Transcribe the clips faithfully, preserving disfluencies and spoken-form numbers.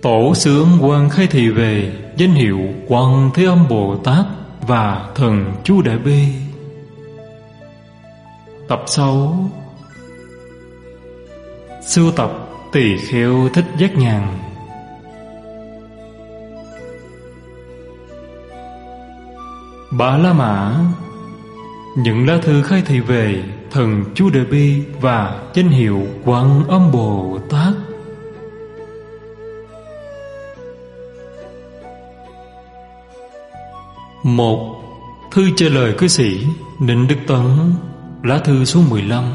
Tổ sư Ấn Quang khai thị về danh hiệu Quan Thế Âm Bồ Tát và Thần Chú Đại Bi. Tập sáu. Sưu tập Tỳ Kheo Thích Giác Nhàn. Ba La Mã. Những lá thư khai thị về Thần Chú Đại Bi và danh hiệu Quan Âm Bồ Tát. Một. Thư trả lời cư sĩ Ninh Đức Tấn. Lá thư số mười lăm.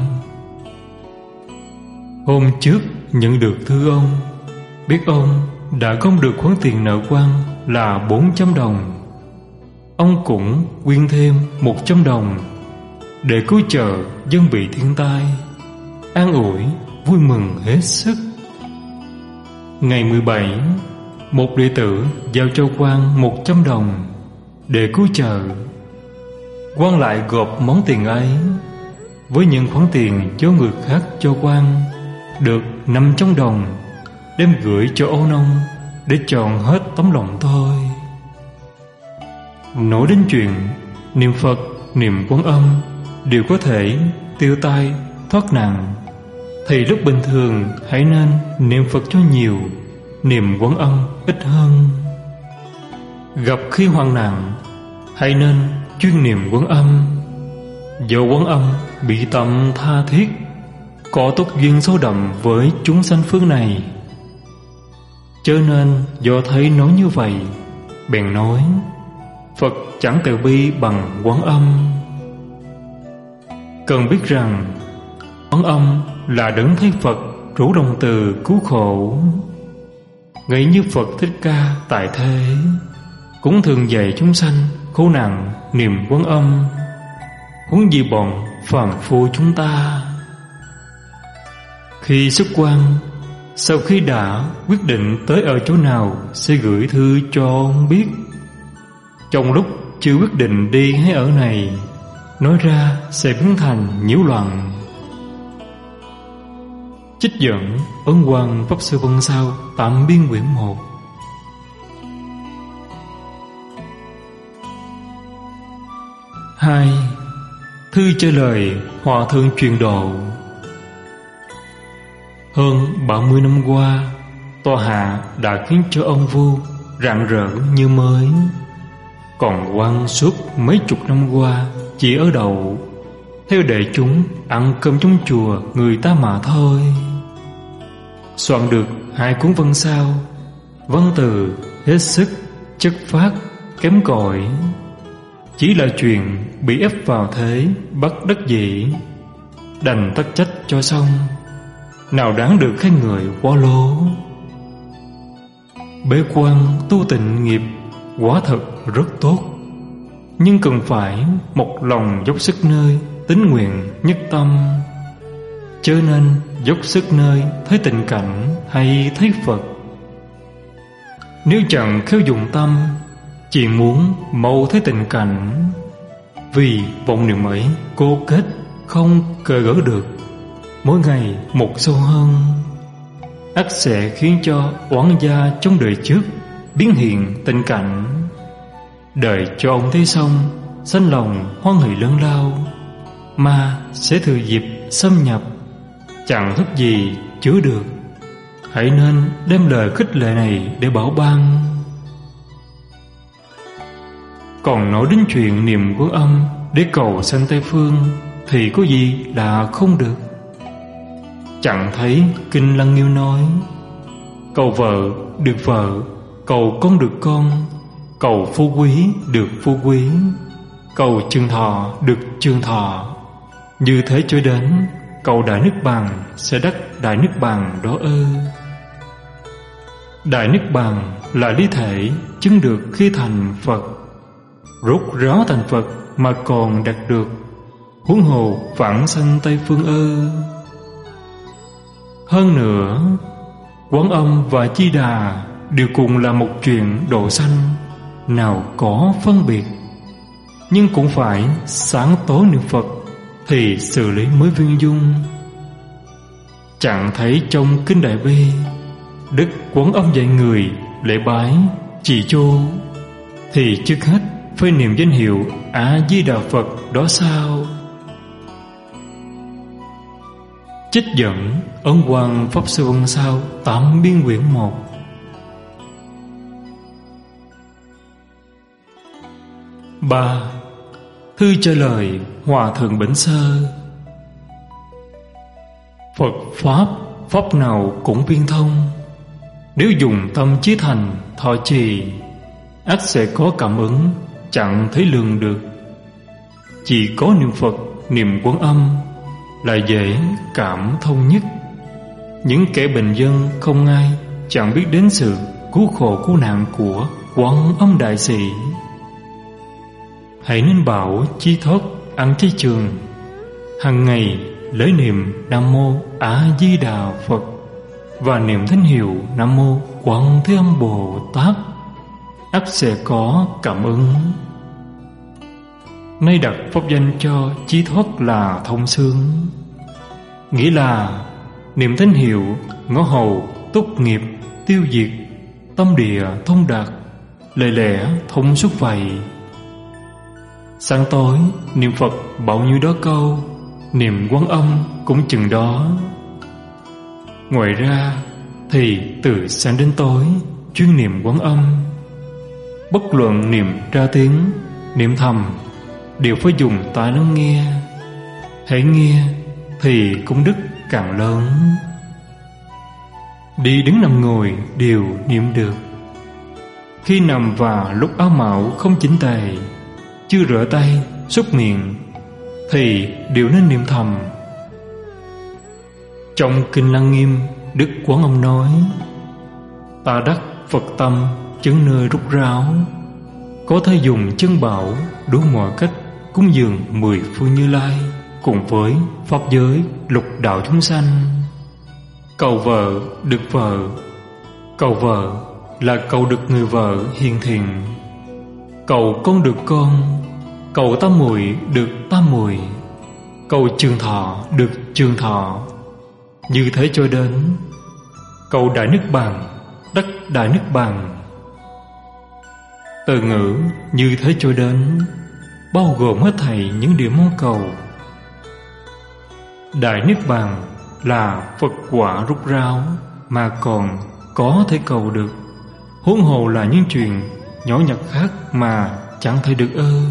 Hôm trước nhận được thư ông, biết ông đã gom được khoản tiền nợ quan là bốn trăm đồng. Ông cũng quyên thêm một trăm đồng để cứu trợ dân bị thiên tai, an ủi vui mừng hết sức. Ngày mười bảy, một đệ tử giao cho quan một trăm đồng để cứu trợ. Quan lại gộp món tiền ấy với những khoản tiền cho người khác cho quan được năm trăm đồng, đem gửi cho Ô Nông để chọn hết tấm lòng thôi. Nói đến chuyện niệm Phật, niệm Quan Âm đều có thể tiêu tai thoát nạn, thì lúc bình thường hãy nên niệm Phật cho nhiều, niệm Quan Âm ít hơn. Gặp khi hoạn nạn, hãy nên chuyên niệm Quan Âm. Do Quan Âm bị tâm tha thiết, có tốt duyên sâu đậm với chúng sanh phương này, cho nên do thấy nói như vậy, bèn nói Phật chẳng từ bi bằng Quan Âm. Cần biết rằng Quan Âm là đấng thấy Phật rủ lòng từ cứu khổ. Ngay như Phật Thích Ca tại thế cũng thường dạy chúng sanh khổ nạn niệm Quan Âm, huống gì bọn phàm phu chúng ta. Khi xuất quan, sau khi đã quyết định tới ở chỗ nào sẽ gửi thư cho ông biết. Trong lúc chưa quyết định đi hay ở này, nói ra sẽ biến thành nhiễu loạn. Trích dẫn Ấn Quang Pháp Sư Vân Sao Tạm Biên quyển một. Hai. Thư trả lời Hòa Thượng Truyền Độ. Hơn ba mươi năm qua, tòa hạ đã khiến cho ông vua rạng rỡ như mới. Còn quan suốt mấy chục năm qua chỉ ở đậu, theo đệ chúng ăn cơm trong chùa người ta mà thôi. Soạn được hai cuốn văn sao, văn từ hết sức chất phác kém cỏi, chỉ là chuyện bị ép vào thế bất đắc dĩ, đành tắc trách cho xong, nào đáng được khen người quá lố. Bế quan tu tịnh nghiệp quả thật rất tốt, nhưng cần phải một lòng dốc sức nơi tín nguyện nhất tâm, cho nên dốc sức nơi thấy tình cảnh hay thấy Phật. Nếu chẳng khéo dùng tâm, chỉ muốn mau thấy tình cảnh, vì vọng niệm ấy cố kết không cờ gỡ được, mỗi ngày một sâu hơn, ắt sẽ khiến cho oán gia trong đời trước biến hiện tình cảnh. Đợi cho ông thấy xong, sanh lòng hoan hỷ lớn lao, mà sẽ thừa dịp xâm nhập, chẳng thức gì chứa được. Hãy nên đem lời khích lệ này để bảo ban. Còn nói đến chuyện niệm Quan Âm để cầu sanh Tây Phương thì có gì là không được. Chẳng thấy Kinh Lăng Nghiêm nói cầu vợ được vợ, cầu con được con, cầu phú quý được phú quý, cầu trường thọ được trường thọ. Như thế cho đến cầu Đại Niết Bàn sẽ đắc Đại Niết Bàn đó ư? Đại Niết Bàn là lý thể chứng được khi thành Phật, rốt ráo thành Phật mà còn đạt được, huống hồ vãng sanh Tây Phương ư? Hơn nữa, Quán Âm và Chi Đà đều cùng là một chuyện độ sanh, nào có phân biệt. Nhưng cũng phải sáng tối niệm Phật thì xử lý mới viên dung. Chẳng thấy trong Kinh Đại Bi Đức Quán Âm dạy người lễ bái trì chú, thì trước hết phải niệm danh hiệu A Di Đà Phật đó sao? Trích dẫn Ấn Quang Pháp Sư Văn Sao Tám Biên quyển một. Ba. Thư trả lời Hòa Thượng Bỉnh Sơ. Phật Pháp, Pháp nào cũng viên thông. Nếu dùng tâm chí thành thọ trì, ắt sẽ có cảm ứng chẳng thấy lường được. Chỉ có niệm Phật, niệm Quán Âm là dễ cảm thông nhất. Những kẻ bình dân không ai chẳng biết đến sự cứu khổ cứu nạn của Quán Âm Đại Sĩ. Hãy nên bảo chí thoát ăn chay trường, hàng ngày lấy niệm Nam Mô A Di Đà Phật và niệm thánh hiệu Nam Mô Quán Thế Âm Bồ Tát, ắt sẽ có cảm ứng. Nay đặt pháp danh cho chí thoát là thông xương, nghĩa là niệm thánh hiệu ngõ hầu túc nghiệp tiêu diệt, tâm địa thông đạt, lời lẽ thông suốt vậy. Sáng tối niệm Phật bao nhiêu đó câu, niệm Quán Âm cũng chừng đó. Ngoài ra thì từ sáng đến tối chuyên niệm Quán Âm. Bất luận niệm ra tiếng, niệm thầm đều phải dùng tai lắng nghe. Hãy nghe thì công đức càng lớn. Đi đứng nằm ngồi đều niệm được. Khi nằm và lúc áo mạo không chỉnh tề, chưa rửa tay, súc miệng thì đều nên niệm thầm. Trong Kinh Lăng Nghiêm, Đức Quán Âm nói: Ta đắc Phật tâm chứng nơi rút ráo, có thể dùng chân bảo đủ mọi cách cúng dường mười phương Như Lai cùng với pháp giới lục đạo chúng sanh. Cầu vợ được vợ, cầu vợ là cầu được người vợ hiền thiện. Cầu con được con, cầu tam muội được tam muội, cầu trường thọ được trường thọ. Như thế cho đến cầu đại nước bàn, đắc đại nước bàn. Từ ngữ như thế cho đến bao gồm hết thảy những điều mong cầu. Đại Niết Bàn là Phật quả rút ráo mà còn có thể cầu được, huống hồ là những chuyện nhỏ nhặt khác mà chẳng thể được ư.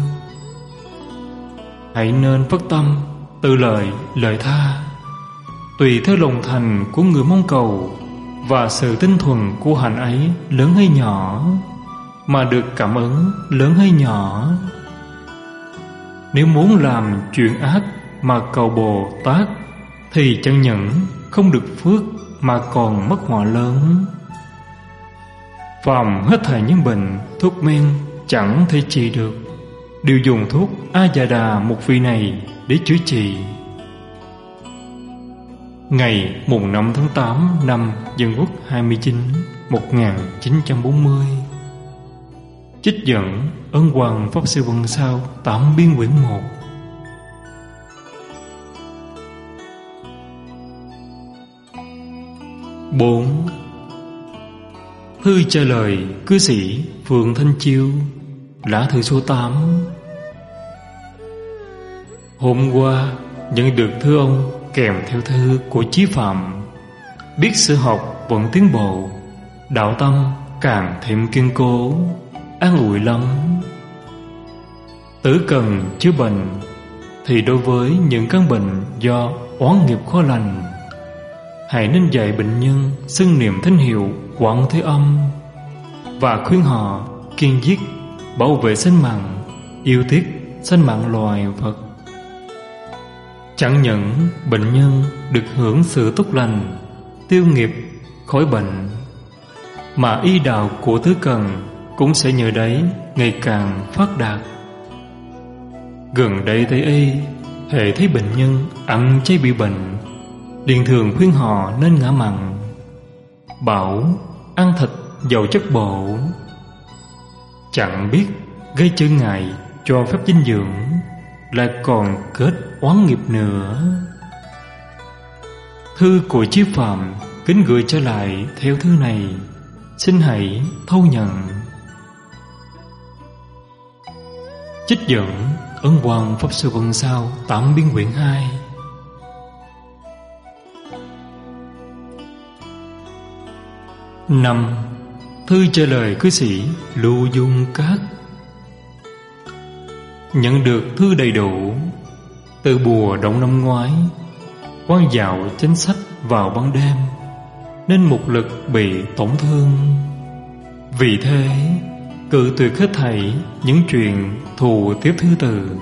Hãy nên phát tâm từ lời lời tha, tùy theo lòng thành của người mong cầu và sự tinh thuần của hạnh ấy lớn hay nhỏ mà được cảm ứng lớn hay nhỏ. Nếu muốn làm chuyện ác mà cầu Bồ Tát thì chẳng những không được phước mà còn mất họa lớn. Phàm hết thảy những bệnh thuốc men chẳng thể trị được, đều dùng thuốc A Già Đà một vị này để chữa trị. Ngày mùng năm tháng tám năm Dân Quốc hai mươi chín, một nghìn chín trăm bốn mươi. Trích dẫn Ấn Quang Pháp Sư Văn Sao Tám Biên quyển một. Bốn. Thư trả lời cư sĩ Phường Thanh Chiêu, lá thư số tám. Hôm qua nhận được thư ông kèm theo thư của Chí Phạm. Biết sự học vẫn tiến bộ, đạo tâm càng thêm kiên cố, an ủi lắm. Tử cần chữa bệnh thì đối với những căn bệnh do oán nghiệp khó lành, hãy nên dạy bệnh nhân xưng niệm thánh hiệu Quán Thế Âm và khuyên họ kiên giết bảo vệ sinh mạng, yêu tiếc sinh mạng loài vật. Chẳng những bệnh nhân được hưởng sự tốt lành, tiêu nghiệp, khỏi bệnh, mà y đạo của Tứ Cần cũng sẽ nhờ đấy ngày càng phát đạt. Gần đây Tây y hễ thấy bệnh nhân ăn chay bị bệnh, liền thường khuyên họ nên ngã mặn, bảo ăn thịt giàu chất bổ, chẳng biết gây trở ngại cho phép dinh dưỡng, lại còn kết oán nghiệp nữa. Thư của Chí Phạm kính gửi trở lại theo thư này. Xin hãy thâu nhận. Trích dẫn Ấn Quang Pháp Sư Vân Sao Tạm Biên quyển hai. Năm. Thư trả lời cư sĩ Lưu Dung Cát. Nhận được thư đầy đủ. Từ bùa động năm ngoái, quan dạo chánh sách vào ban đêm nên mục lực bị tổn thương. Vì thế cự tuyệt hết thảy những chuyện thù tiếp thư từ.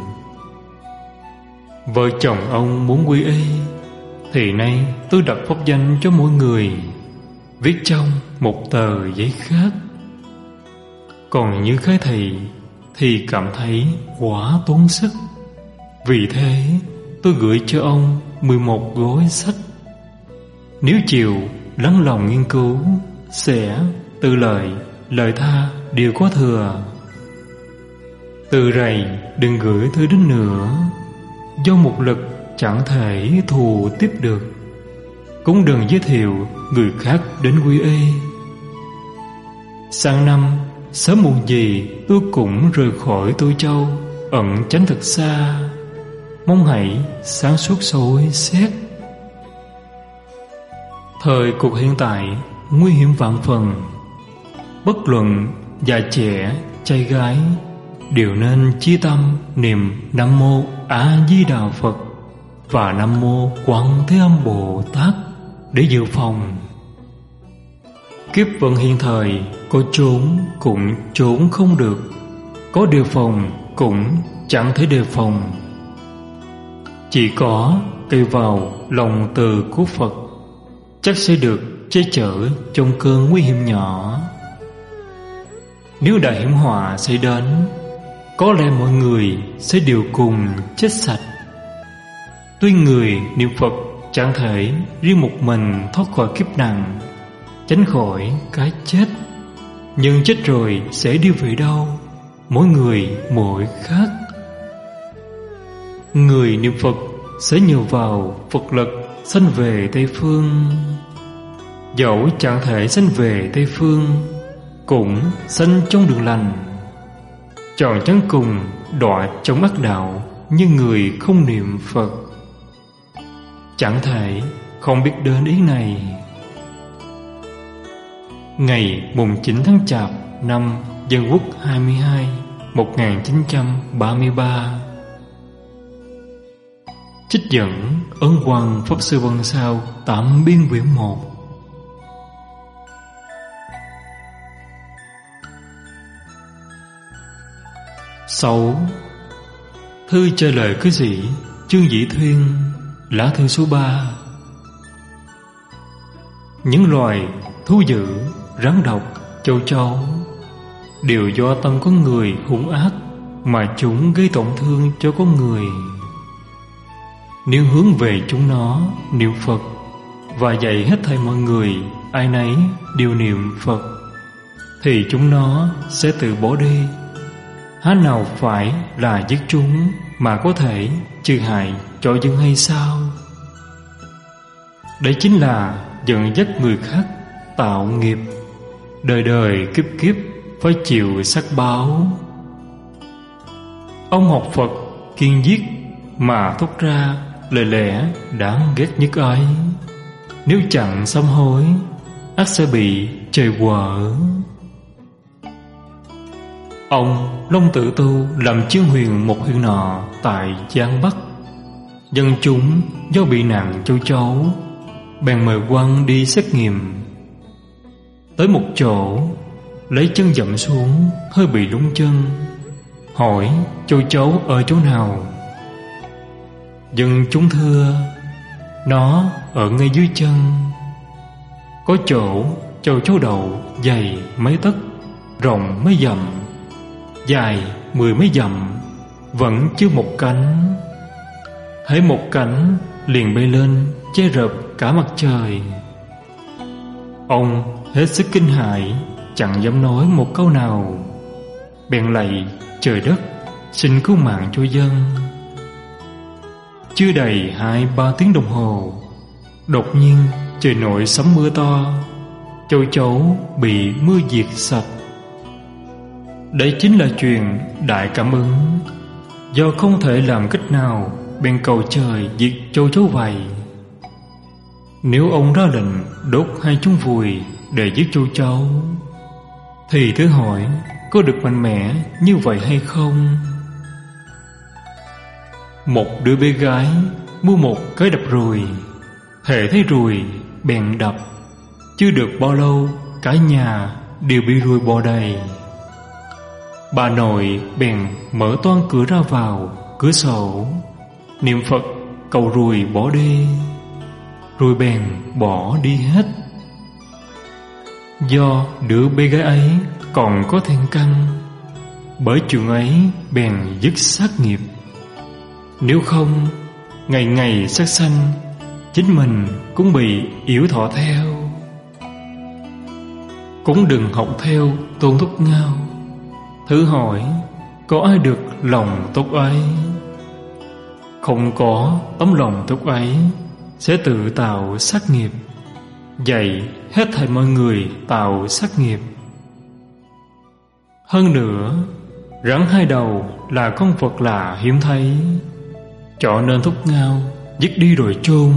Vợ chồng ông muốn quy y, thì nay tôi đặt pháp danh cho mỗi người, viết trong một tờ giấy khác. Còn như Khái Thị thì cảm thấy quá tốn sức. Vì thế tôi gửi cho ông mười một gói sách. Nếu chịu lắng lòng nghiên cứu, sẽ từ lời lời tha đều có thừa. Từ rày đừng gửi thư đến nữa, do một lực chẳng thể thù tiếp được. Cũng đừng giới thiệu người khác đến quy y. Sang năm sớm muộn gì tôi cũng rời khỏi Tô Châu, ẩn tránh thật xa. Mong hãy sáng suốt soi xét. Thời cuộc hiện tại nguy hiểm vạn phần. Bất luận già trẻ trai gái đều nên chí tâm niệm Nam Mô A Di Đà Phật và Nam Mô Quán Thế Âm Bồ Tát để dự phòng. Kiếp vận hiện thời có trốn cũng trốn không được, có đề phòng cũng chẳng thể đề phòng. Chỉ có cây vào lòng từ của Phật, chắc sẽ được che chở trong cơn nguy hiểm nhỏ. Nếu đại hiểm họa xảy đến, có lẽ mọi người sẽ đều cùng chết sạch. Tuy người niệm Phật chẳng thể riêng một mình thoát khỏi kiếp nạn, tránh khỏi cái chết, nhưng chết rồi sẽ đi về đâu, mỗi người mỗi khác. Người niệm Phật sẽ nhờ vào Phật lực sanh về Tây Phương. Dẫu chẳng thể sanh về Tây Phương, cũng sanh trong đường lành. Chọn chẳng cùng đọa trong ác đạo như người không niệm Phật. Chẳng thể không biết đến ý này. Ngày mùng chín tháng Chạp năm Dân Quốc hai mươi hai, một nghìn chín trăm ba mươi ba. Trích dẫn Ấn Quang Pháp Sư Vân Sao Tạm Biên quyển một. Sáu. Thư trả lời cư sĩ Trương Dĩ Thuyên. Lá thư số ba. Những loài thú dữ, rắn độc, châu chấu đều do tâm con người hung ác mà chúng gây tổn thương cho con người. Nếu hướng về chúng nó niệm Phật và dạy hết thảy mọi người ai nấy đều niệm Phật, thì chúng nó sẽ tự bỏ đi. Há nào phải là giết chúng mà có thể trừ hại cho dân hay sao? Đấy chính là dẫn dắt người khác tạo nghiệp, đời đời kiếp kiếp phải chịu sắc báo. Ông học Phật kiên giết mà thốt ra lời lẽ đáng ghét nhất ấy. Nếu chẳng sám hối, ắt sẽ bị trời quở. Ông Long Tử Tu làm chiêu huyền một huyện nọ tại Giang Bắc. Dân chúng do bị nạn châu chấu bèn mời quan đi xét nghiệm. Tới một chỗ, lấy chân dậm xuống, hơi bị lún chân, hỏi châu chấu ở chỗ nào. Dân chúng thưa, nó ở ngay dưới chân. Có chỗ châu chấu đậu dày mấy tấc, rộng mấy dặm, dài mười mấy dặm, vẫn chưa một cánh. Hễ một cánh liền bay lên che rợp cả mặt trời. Ông hết sức kinh hãi, chẳng dám nói một câu nào, bèn lạy trời đất xin cứu mạng cho dân. Chưa đầy hai ba tiếng đồng hồ, đột nhiên trời nổi sấm mưa to, châu chấu bị mưa diệt sạch. Đấy chính là chuyện đại cảm ứng. Do không thể làm cách nào, bèn cầu trời diệt châu chấu vậy. Nếu ông ra lệnh đốt hai chúng vùi để giết châu chấu, thì thử hỏi có được mạnh mẽ như vậy hay không? Một đứa bé gái mua một cái đập ruồi, thể thấy ruồi bèn đập. Chưa được bao lâu, cả nhà đều bị ruồi bò đầy. Bà nội bèn mở toang cửa ra vào, cửa sổ, niệm Phật cầu ruồi bỏ đi. Ruồi bèn bỏ đi hết. Do đứa bé gái ấy còn có then căn, bởi chuyện ấy bèn dứt sát nghiệp. Nếu không, ngày ngày sát sanh, chính mình cũng bị yểu thọ theo. Cũng đừng học theo Tôn Thúc Ngao. Thử hỏi có ai được lòng tốt ấy? Không có tấm lòng tốt ấy sẽ tự tạo sát nghiệp, dạy hết thảy mọi người tạo sát nghiệp. Hơn nữa, rắn hai đầu là con vật lạ hiếm thấy, cho nên Thúc Ngao dứt đi rồi chôn.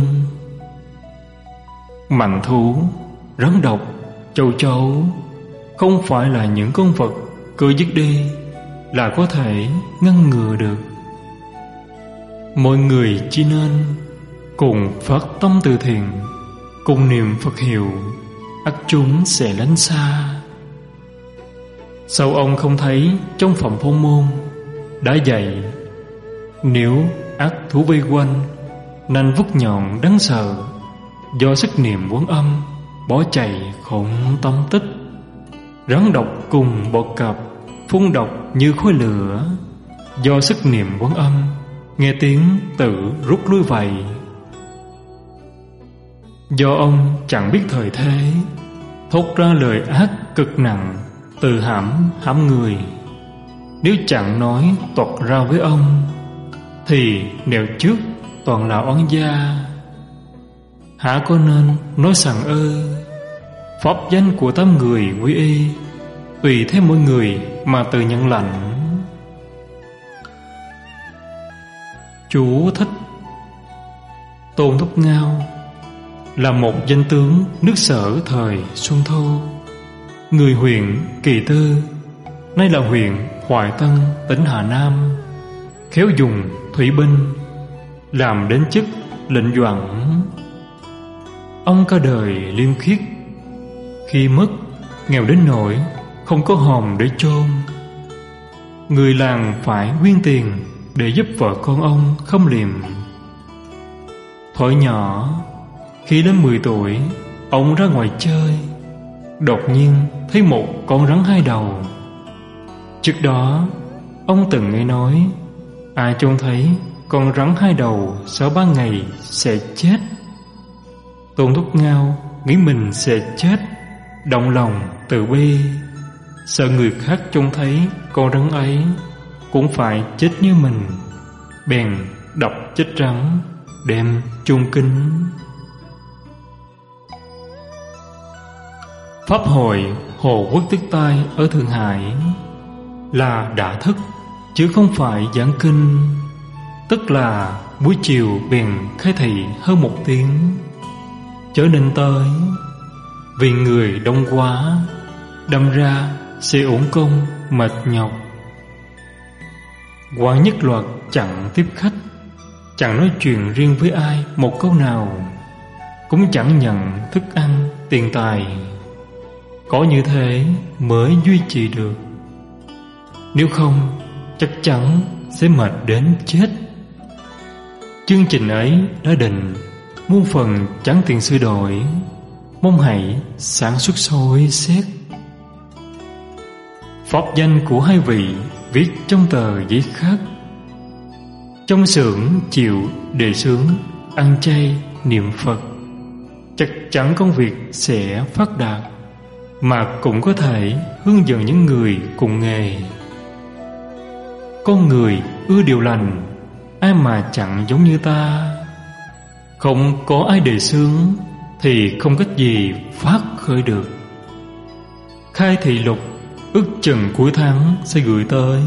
Mãnh thú, rắn độc, châu chấu không phải là những con vật cứ dứt đi là có thể ngăn ngừa được. Mọi người chỉ nên cùng phát tâm từ thiện, cùng niệm Phật hiệu, ắt chúng sẽ lánh xa. Sao ông không thấy trong Phẩm Phong Môn đã dạy, nếu ác thú vây quanh, nanh vuốt nhọn đáng sợ, do sức niệm Quán Âm bỏ chạy không tâm tích. Rắn độc cùng bọ cạp phun độc như khói lửa, do sức niệm Quán Âm nghe tiếng tự rút lui vậy. Do ông chẳng biết thời thế, thốt ra lời ác cực nặng, từ hãm hãm người. Nếu chẳng nói toạc ra với ông, thì nẻo trước toàn là oán gia. Hả có nên nói rằng ơi, pháp danh của tám người quy y, tùy theo mỗi người mà tự nhận lãnh. Chú thích: Tôn Thúc Ngao là một danh tướng nước Sở thời Xuân Thu, người huyện Kỳ Tư, nay là huyện Hoài Tân, tỉnh Hà Nam, khéo dùng thủy binh, làm đến chức lệnh doãn. Ông cả đời liêm khiết, khi mất nghèo đến nỗi không có hòm để chôn. Người làng phải quyên tiền để giúp vợ con ông khâm liệm. Thuở nhỏ, khi đến mười tuổi, ông ra ngoài chơi, đột nhiên thấy một con rắn hai đầu. Trước đó, ông từng nghe nói ai trông thấy con rắn hai đầu sau ba ngày sẽ chết. Tôn Thúc Ngao nghĩ mình sẽ chết, động lòng từ bi, sợ người khác trông thấy con rắn ấy cũng phải chết như mình, bèn đập chết rắn, đem chôn kín. Pháp hội Hồ Quốc Tức Tai ở Thượng Hải là đã thức, chứ không phải giảng kinh. Tức là buổi chiều bèn khai thị hơn một tiếng, trở nên tới. Vì người đông quá, đâm ra sẽ uổng công mệt nhọc. Quán Nhất Loạt chẳng tiếp khách, chẳng nói chuyện riêng với ai một câu nào, cũng chẳng nhận thức ăn, tiền tài. Có như thế mới duy trì được, nếu không chắc chắn sẽ mệt đến chết. Chương trình ấy đã định, muôn phần chẳng tiền sửa đổi, mong hãy sản xuất soi xét. Pháp danh của hai vị viết trong tờ giấy khắc. Trong xưởng chịu đề xướng ăn chay niệm Phật, chắc chắn công việc sẽ phát đạt, mà cũng có thể hướng dẫn những người cùng nghề. Con người ưa điều lành, ai mà chẳng giống như ta. Không có ai đề xướng, thì không cách gì phát khởi được. Khai thị lục ước chừng cuối tháng sẽ gửi tới.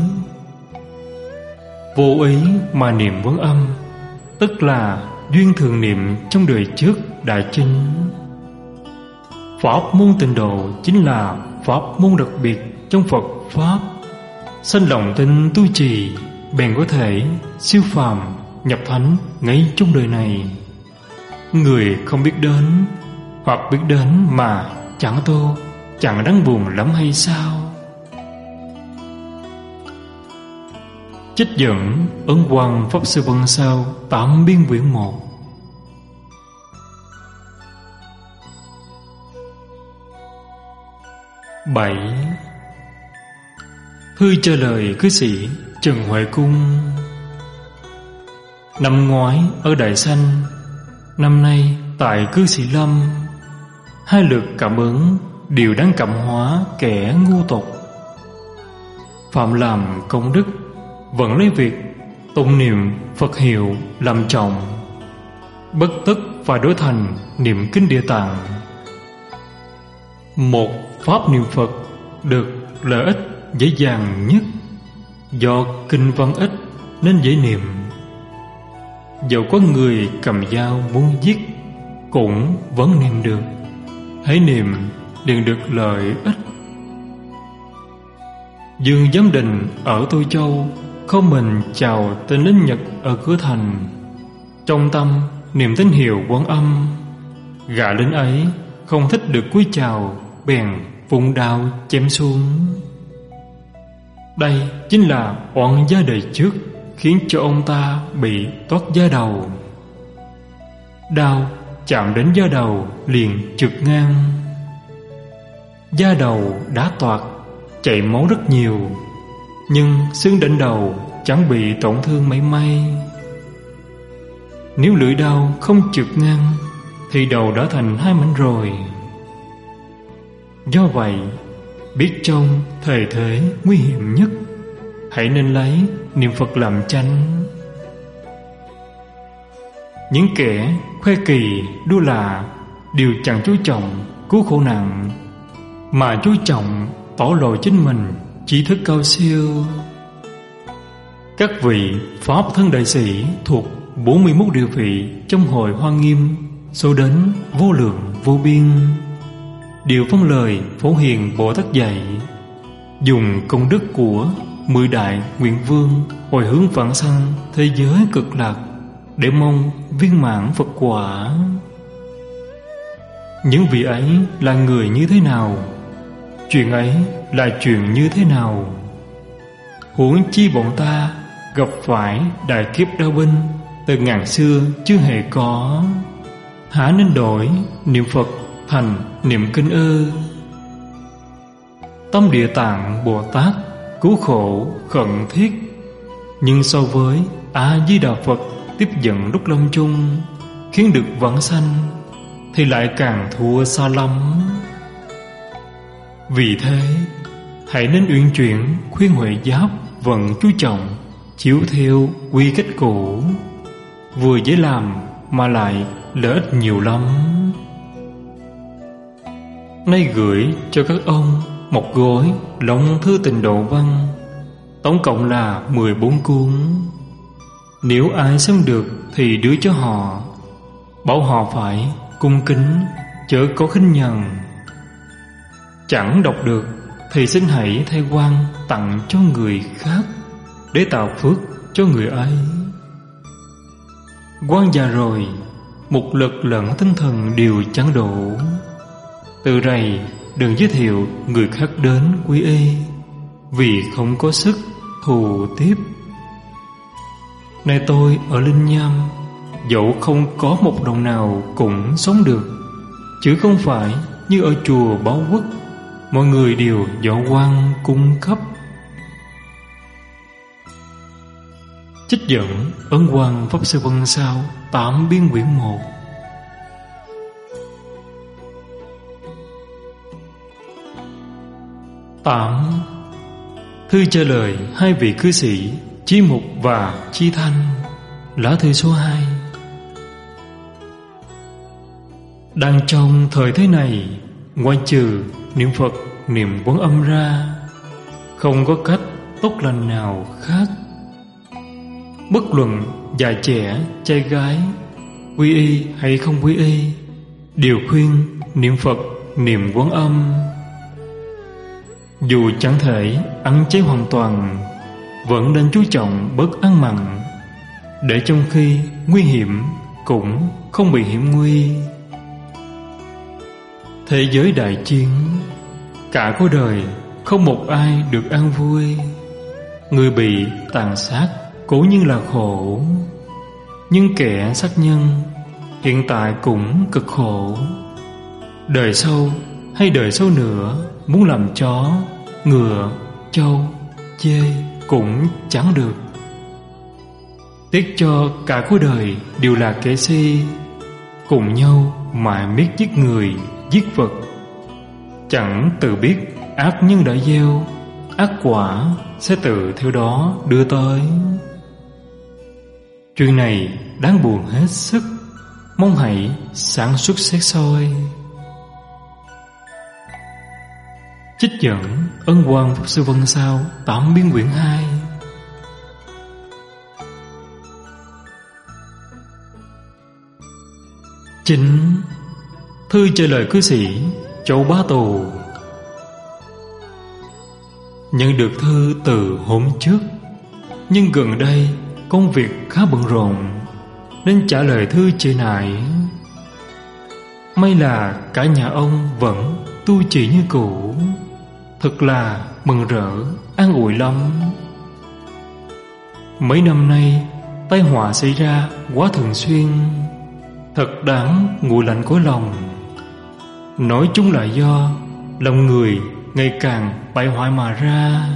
Vô ý mà niệm Quán Âm, tức là duyên thường niệm trong đời trước đã chính. Pháp môn Tịnh Độ chính là pháp môn đặc biệt trong Phật Pháp. Sanh lòng tin tu trì, bèn có thể siêu phàm nhập thánh ngay trong đời này. Người không biết đến, hoặc biết đến mà chẳng tu, chẳng đáng buồn lắm hay sao? Trích dẫn Ấn Quang Pháp Sư Văn Sao Tám Biên quyển một. Bảy. Thư trả lời cư sĩ Trần Huệ Cung. Năm ngoái ở Đại Sanh, năm nay tại cư sĩ Lâm, hai lượt cảm ứng đều đang cảm hóa kẻ ngu tục. Phạm làm công đức vẫn lấy việc tụng niệm Phật hiệu làm trọng, bất tức phải đổi thành niệm kinh Địa Tạng. Một pháp niệm Phật được lợi ích dễ dàng nhất, do kinh văn ít nên dễ niệm. Dẫu có người cầm dao muốn giết cũng vẫn niệm được, hãy niệm liền được lợi ích. Dương Giám Định ở Tô Châu không mình chào tên lính Nhật ở cửa thành, trong tâm niệm tín hiệu Quán Âm. Gã lính ấy không thích được cúi chào, bèn vung đao chém xuống. Đây chính là oan gia đời trước khiến cho ông ta bị toát da đầu. Đao chạm đến da đầu liền trượt ngang, da đầu đã toạc, chảy máu rất nhiều, nhưng xương đỉnh đầu chẳng bị tổn thương mấy may. Nếu lưỡi đao không trượt ngang thì đầu đã thành hai mảnh rồi. Do vậy, biết trong thời thế nguy hiểm nhất, hãy nên lấy niệm Phật làm chánh. Những kẻ khoe kỳ đua là đều chẳng chú trọng cứu khổ nạn, mà chú trọng tỏ lộ chính mình trí thức cao siêu. Các vị Pháp thân đại sĩ thuộc bốn mươi mốt địa vị trong hội Hoa Nghiêm số đến vô lượng vô biên, đều phân lời Phổ Hiền Bồ Tát dạy, dùng công đức của mười đại nguyện vương hồi hướng vãng sanh thế giới cực lạc để mong viên mãn Phật quả. Những vị ấy là người như thế nào? Chuyện ấy là chuyện như thế nào? Huống chi bọn ta gặp phải đại kiếp đao binh từ ngàn xưa chưa hề có, hả nên đổi niệm Phật thành niệm kinh ư? Tâm Địa Tạng Bồ Tát cứu khổ khẩn thiết, nhưng so với A Di Đà Phật tiếp dẫn lúc lâm chung khiến được vãng sanh thì lại càng thua xa lắm. Vì thế, hãy nên uyển chuyển khuyên Huệ Giáp vẫn chú trọng chiếu theo quy cách cũ, vừa dễ làm mà lại lợi ích nhiều lắm. Nay gửi cho các ông một gói Long Thư Tịnh Độ Văn, tổng cộng là mười bốn cuốn. Nếu ai xem được thì đưa cho họ, bảo họ phải cung kính, chớ có khinh nhờn. Chẳng đọc được thì xin hãy thay quan tặng cho người khác để tạo phước cho người ấy. Quan già rồi, một lực lẫn tinh thần đều chẳng đủ, từ rày đừng giới thiệu người khác đến quý y, vì không có sức thù tiếp. Nay tôi ở Linh Nham, dẫu không có một đồng nào cũng sống được, chứ không phải như ở chùa Báo Quốc, mọi người đều do quan cung cấp. Trích dẫn Ấn Quang Pháp Sư Văn Sao Tám Biên quyển một. Tám. Thư trả lời hai vị cư sĩ Chí Mục và Chí Thanh. Lá thư số hai. Đang trong thời thế này, ngoại trừ niệm Phật, niệm Quán Âm ra, không có cách tốt lành nào khác. Bất luận già trẻ, trai gái, quy y hay không quy y, đều khuyên niệm Phật, niệm Quán Âm. Dù chẳng thể ăn chay hoàn toàn, vẫn nên chú trọng bớt ăn mặn, để trong khi nguy hiểm cũng không bị hiểm nguy. Thế giới đại chiến, cả cuộc đời không một ai được an vui. Người bị tàn sát cố nhiên là khổ, nhưng kẻ sát nhân hiện tại cũng cực khổ. Đời sau hay đời sau nữa, muốn làm chó, ngựa, trâu, dê cũng chẳng được. Tiếc cho cả cuộc đời đều là kẻ si, cùng nhau mãi miết giết người, giết vật. Chẳng tự biết ác nhân đã gieo, ác quả sẽ tự theo đó đưa tới. Chuyện này đáng buồn hết sức, mong hãy sáng suốt xét soi. Trích dẫn Ân Quang Pháp Sư Văn Sao Tám Biến quyển hai. Chính thư trả lời cư sĩ Châu Bá Tù. Nhận được thư từ hôm trước, nhưng gần đây công việc khá bận rộn nên trả lời thư trễ nải. May là cả nhà ông vẫn tu trì như cũ, thật là mừng rỡ, an ủi lắm. Mấy năm nay tai họa xảy ra quá thường xuyên, thật đáng nguội lạnh cõi lòng. Nói chung là do lòng người ngày càng bại hoại mà ra.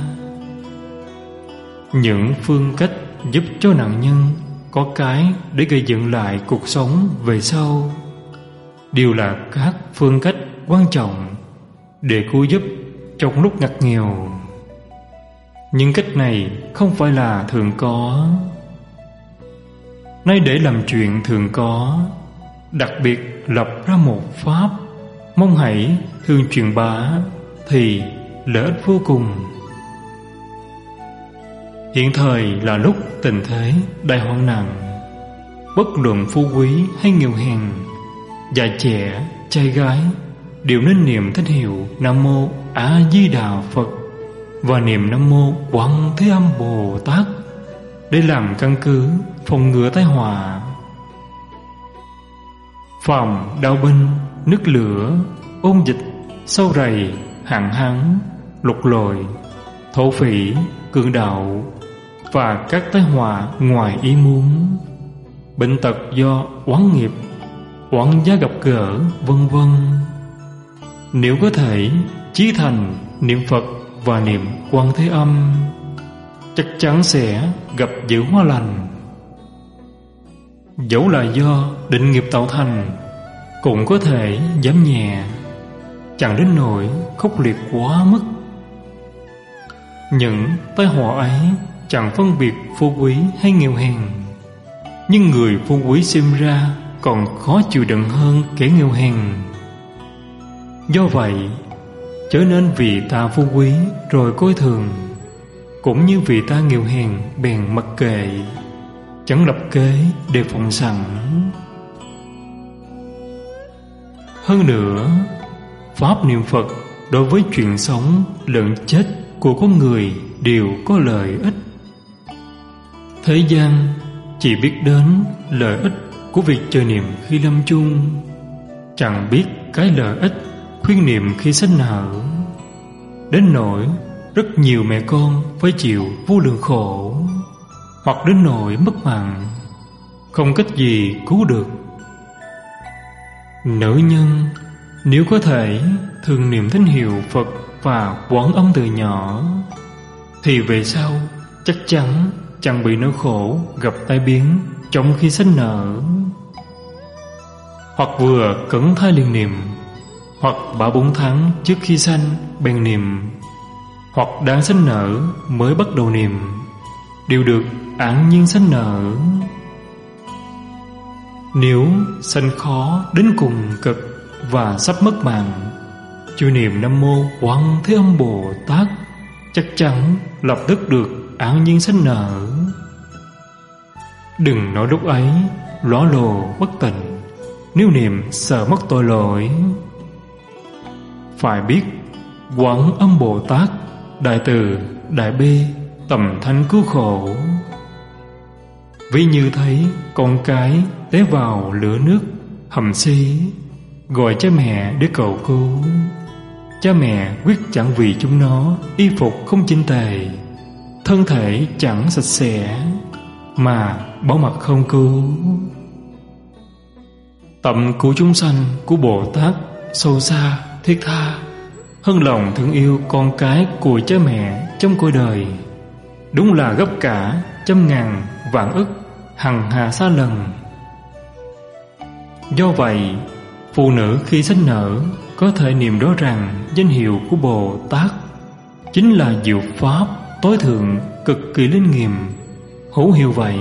Những phương cách giúp cho nạn nhân có cái để gây dựng lại cuộc sống về sau đều là các phương cách quan trọng để cứu giúp trong lúc ngặt nghèo. Nhưng cách này không phải là thường có. Nay để làm chuyện thường có, đặc biệt lập ra một pháp, mong hãy thường truyền bá thì lợi ích vô cùng. Hiện thời là lúc tình thế đại hoạn nạn, bất luận phú quý hay nghèo hèn, già trẻ, trai gái đều nên niệm thánh hiệu Nam Mô A Di Đà Phật và niệm Nam Mô Quán Thế Âm Bồ Tát để làm căn cứ phòng ngừa tai họa. Phòng đao binh, nước lửa, ôn dịch, sâu rầy, hạn hán, lục lội, thổ phỉ, cường đạo và các tai họa ngoài ý muốn, bệnh tật do oán nghiệp, oán gia gặp gỡ, vân vân. Nếu có thể chí thành niệm Phật và niệm Quan Thế Âm, chắc chắn sẽ gặp dữ hóa lành. Dẫu là do định nghiệp tạo thành, cũng có thể giảm nhẹ, chẳng đến nỗi khốc liệt quá mức. Những tai họa ấy chẳng phân biệt phú quý hay nghèo hèn, nhưng người phú quý xem ra còn khó chịu đựng hơn kẻ nghèo hèn. Do vậy, chớ nên vì ta phú quý rồi coi thường, cũng như vì ta nghèo hèn bèn mặc kệ, chẳng lập kế để phòng sẵn. Hơn nữa, pháp niệm Phật đối với chuyện sống lẫn chết của con người đều có lợi ích. Thế gian chỉ biết đến lợi ích của việc chờ niệm khi lâm chung, chẳng biết cái lợi ích khuyên niệm khi sanh nở. Đến nỗi rất nhiều mẹ con phải chịu vô lượng khổ, hoặc đến nỗi mất mạng, không cách gì cứu được. Nữ nhân nếu có thể thường niệm thánh hiệu Phật và Quán Âm từ nhỏ, thì về sau chắc chắn chẳng bị nỗi khổ gặp tai biến trong khi sanh nở. Hoặc vừa cẩn thai liền niệm, hoặc ba bốn tháng trước khi sanh bèn niệm, hoặc đang sanh nở mới bắt đầu niệm, đều được an nhiên sanh nở. Nếu sanh khó đến cùng cực và sắp mất mạng, chưa niệm Nam Mô Quan Thế Âm Bồ Tát, chắc chắn lập tức được an nhiên sanh nở. Đừng nói lúc ấy ló lồ bất tịnh, nếu niệm sợ mất tội lỗi. Phải biết Quán Âm Bồ Tát đại từ đại bi, tầm thanh cứu khổ. Ví như thấy con cái té vào lửa nước hầm xi, gọi cha mẹ để cầu cứu. Cha mẹ quyết chẳng vì chúng nó y phục không chỉnh tề, thân thể chẳng sạch sẽ, mà bỏ mặc không cứu. Tâm cứu chúng sanh của Bồ Tát sâu xa thiết tha hơn lòng thương yêu con cái của cha mẹ trong cõi đời, đúng là gấp cả trăm ngàn vạn ức hằng hà xa lần. Do vậy, phụ nữ khi sinh nở có thể niệm rõ ràng danh hiệu của Bồ Tát, chính là diệu pháp tối thượng cực kỳ linh nghiệm. Hữu hiệu vậy,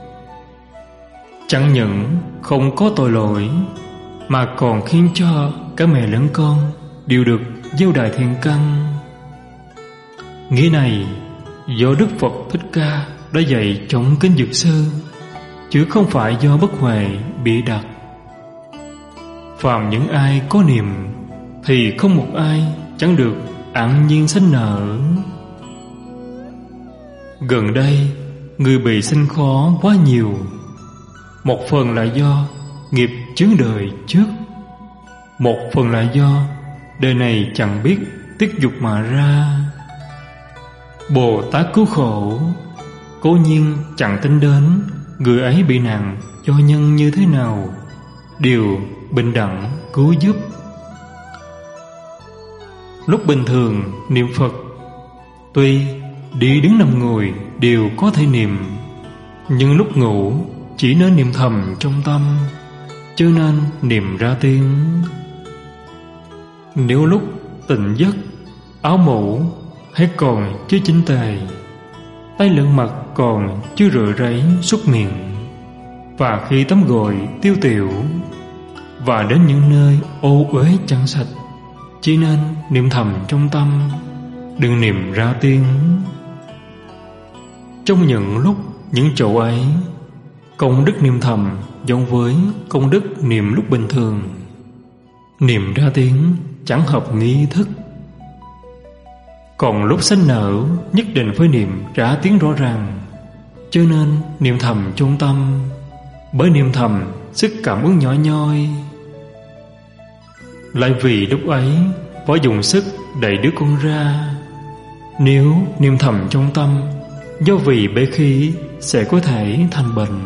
chẳng những không có tội lỗi, mà còn khiến cho cả mẹ lẫn con đều được gieo đại thiện căn. Nghĩa này do Đức Phật Thích Ca đã dạy trong Kinh Dược Sư, chứ không phải do bất huệ bị đặt. Phàm những ai có niệm thì không một ai chẳng được an nhiên sanh nở. Gần đây người bị sinh khó quá nhiều, một phần là do nghiệp chướng đời trước, một phần là do đời này chẳng biết tiết dục mà ra. Bồ Tát cứu khổ cố nhiên chẳng tính đến người ấy bị nạn do nhân như thế nào, đều bình đẳng cứu giúp. Lúc bình thường niệm Phật, tuy đi đứng nằm ngồi đều có thể niệm, nhưng lúc ngủ chỉ nên niệm thầm trong tâm, cho nên niệm ra tiếng. Nếu lúc tỉnh giấc, áo mũ hay còn chưa chỉnh tề, tay lẫn mặt còn chưa rửa ráy súc miệng, và khi tắm gội tiêu tiểu, và đến những nơi ô uế chẳng sạch, chỉ nên niệm thầm trong tâm, đừng niệm ra tiếng. Trong những lúc những chỗ ấy, công đức niệm thầm giống với công đức niệm lúc bình thường. Niệm ra tiếng chẳng hợp nghi thức. Còn lúc sanh nở nhất định phải niệm ra tiếng rõ ràng, cho nên niệm thầm trong tâm. Bởi niệm thầm sức cảm ứng nhỏ nhoi. Lại vì lúc ấy phải dùng sức đẩy đứa con ra. Nếu niệm thầm trong tâm, do vì bế khí sẽ có thể thành bệnh.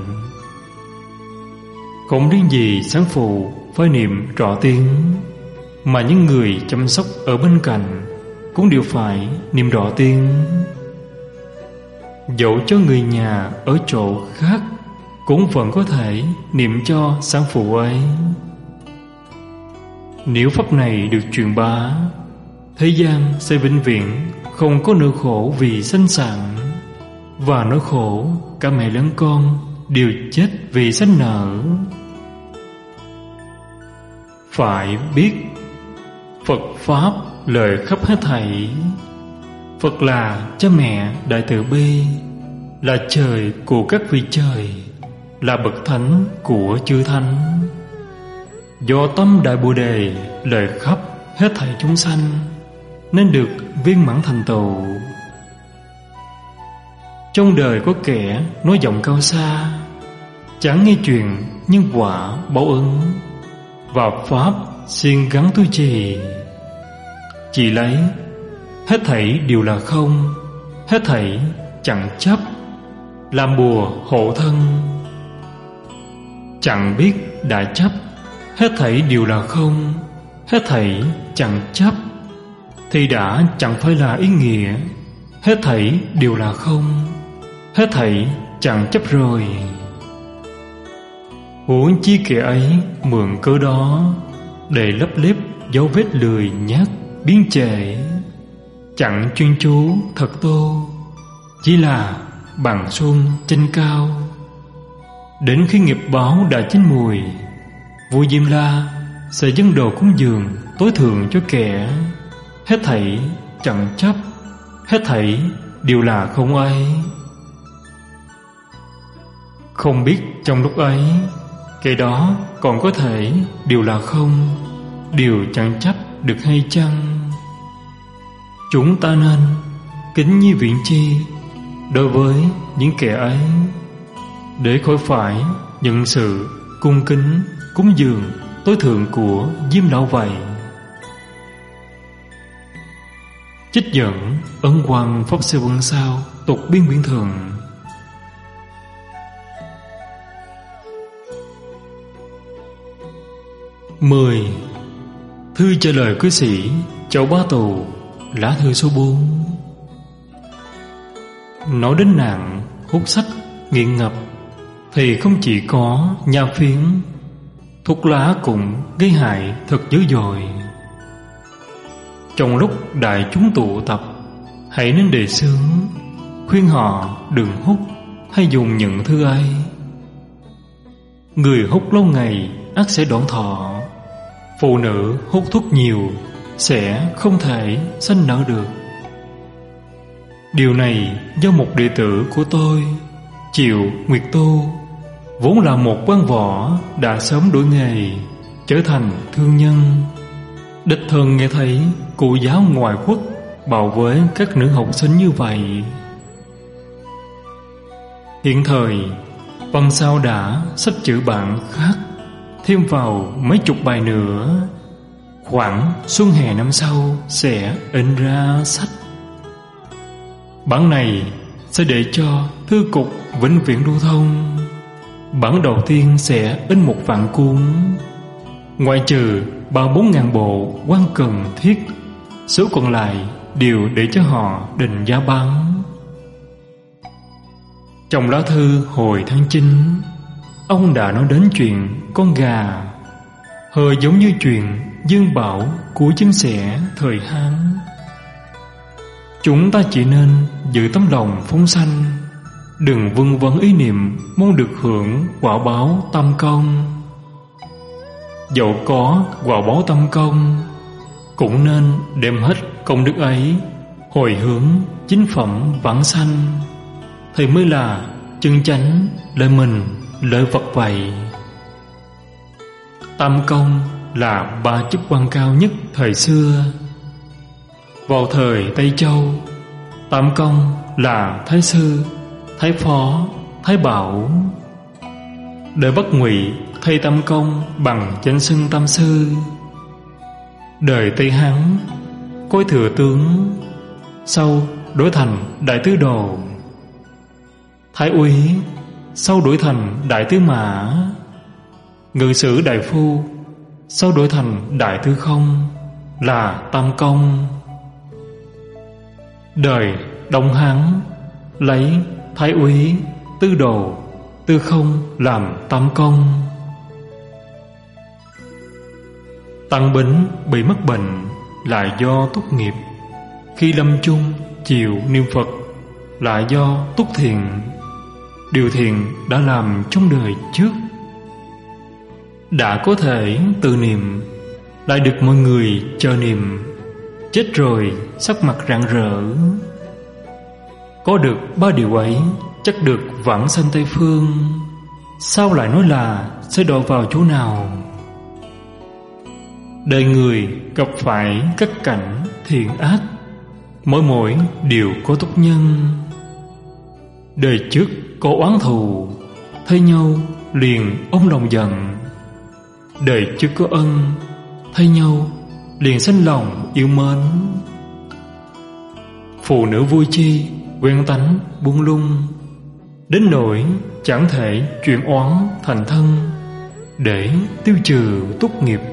Không đến gì sáng phụ phải niệm rõ tiếng, mà những người chăm sóc ở bên cạnh cũng đều phải niệm rõ tiếng. Dẫu cho người nhà ở chỗ khác cũng vẫn có thể niệm cho sáng phụ ấy. Nếu pháp này được truyền bá, thế gian sẽ vĩnh viễn không có nỗi khổ vì sanh sản, và nỗi khổ cả mẹ lẫn con đều chết vì sanh nở. Phải biết Phật Pháp lời khắp hết thảy. Phật là cha mẹ đại từ bi, là trời của các vị trời, là bậc thánh của chư thánh. Do tâm đại Bồ Đề lời khắp hết thảy chúng sanh, nên được viên mãn thành tựu. Trong đời có kẻ nói giọng cao xa, chẳng nghe chuyện nhân quả báo ứng, và pháp siêng gắng tu trì. Chỉ lấy hết thảy đều là không, hết thảy chẳng chấp, làm bùa hộ thân. Chẳng biết đã chấp, hết thảy đều là không, hết thảy chẳng chấp, thì đã chẳng phải là ý nghĩa. Hết thảy đều là không, hết thảy chẳng chấp rồi. Huống chi kẻ ấy mượn cớ đó để lấp liếp dấu vết lười nhác biến trễ, chẳng chuyên chú thật tô, chỉ là bằng xuân trên cao. Đến khi nghiệp báo đã chín mùi, vua Diêm La sẽ dâng đồ cúng dường tối thượng cho kẻ. Hết thảy chẳng chấp, hết thảy đều là không ấy. Không biết trong lúc ấy, kẻ đó còn có thể đều là không, đều chẳng chấp được hay chăng? Chúng ta nên kính nhi viễn chi đối với những kẻ ấy, để khỏi phải nhận sự cung kính cúng dường tối thượng của Diêm Lão vậy. Trích dẫn Ấn Quang Pháp Sư Vân Sao Tục Biên Biển Thường. Mười. Thư trả lời cư sĩ Châu Bá Tù, lá thư số bốn. Nói đến nạn hút sách nghiện ngập thì không chỉ có nha phiến, thuốc lá cũng gây hại thật dữ dội. Trong lúc đại chúng tụ tập, hãy nên đề xướng khuyên họ đừng hút hay dùng những thứ ấy. Người hút lâu ngày ắt sẽ đoạn thọ. Phụ nữ hút thuốc nhiều sẽ không thể sanh nở được. Điều này do một đệ tử của tôi, Triệu Nguyệt Tô, vốn là một quan võ, đã sớm đổi nghề trở thành thương nhân. Đích thân nghe thấy cụ giáo ngoại quốc bảo với các nữ học sinh như vậy. Hiện thời Văn Sao đã sách chữ bản khác thêm vào mấy chục bài nữa. Khoảng xuân hè năm sau sẽ in ra sách. Bản này sẽ để cho thư cục vĩnh viễn lưu thông. Bản đầu tiên sẽ in một vạn cuốn, ngoại trừ ba bốn ngàn bộ quan cần thiết, số còn lại đều để cho họ định giá bán. Trong lá thư hồi tháng chín, ông đã nói đến chuyện con gà, hơi giống như chuyện Dương Bảo của chính sẽ thời Hán. Chúng ta chỉ nên giữ tấm lòng phóng sanh, đừng vân vân ý niệm mong được hưởng quả báo tam công. Dẫu có quả báo tam công, cũng nên đem hết công đức ấy hồi hướng chính phẩm vãng sanh, thì mới là chân chánh lợi mình lợi vật vậy. Tam công là ba chức quan cao nhất thời xưa. Vào thời Tây Châu, tam công là thái sư, thái phó, thái bảo. Đời Bắc Ngụy thay tam công bằng danh xưng tam sư. Đời Tây Hán coi thừa tướng, sau đổi thành đại tứ đồ. Thái úy sau đổi thành đại tứ mã. Ngự sử đại phu sau đổi thành đại tư không, là tam công. Đời Đông Hán lấy thái úy, tư đồ, tư không làm tam công. Tăng Bính bị mắc bệnh là do túc nghiệp. Khi lâm chung chịu niệm Phật là do túc thiện. Điều thiện đã làm trong đời trước. Đã có thể tự niệm, lại được mọi người chờ niệm. Chết rồi sắc mặt rạng rỡ. Có được ba điều ấy, chắc được vãng sanh Tây Phương. Sao lại nói là sẽ đọa vào chỗ nào? Đời người gặp phải các cảnh thiện ác, mỗi mỗi đều có tốt nhân. Đời trước có oán thù, thấy nhau liền ôm lòng giận. Đời trước có ân, thấy nhau liền sanh lòng yêu mến. Phụ nữ vui chi quen tánh buông lung, đến nỗi chẳng thể chuyển oán thành thân, để tiêu trừ túc nghiệp.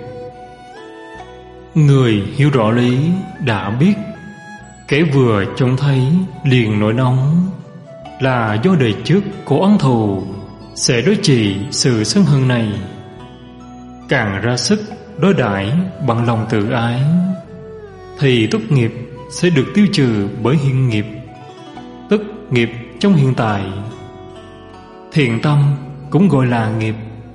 Người hiểu rõ lý đã biết, kẻ vừa trông thấy liền nổi nóng, là do đời trước có oán thù, sẽ đối trị sự sân hận này. Càng ra sức đối đãi bằng lòng tự ái, thì túc nghiệp sẽ được tiêu trừ bởi hiện nghiệp, tức nghiệp trong hiện tại. Thiện tâm cũng gọi là nghiệp.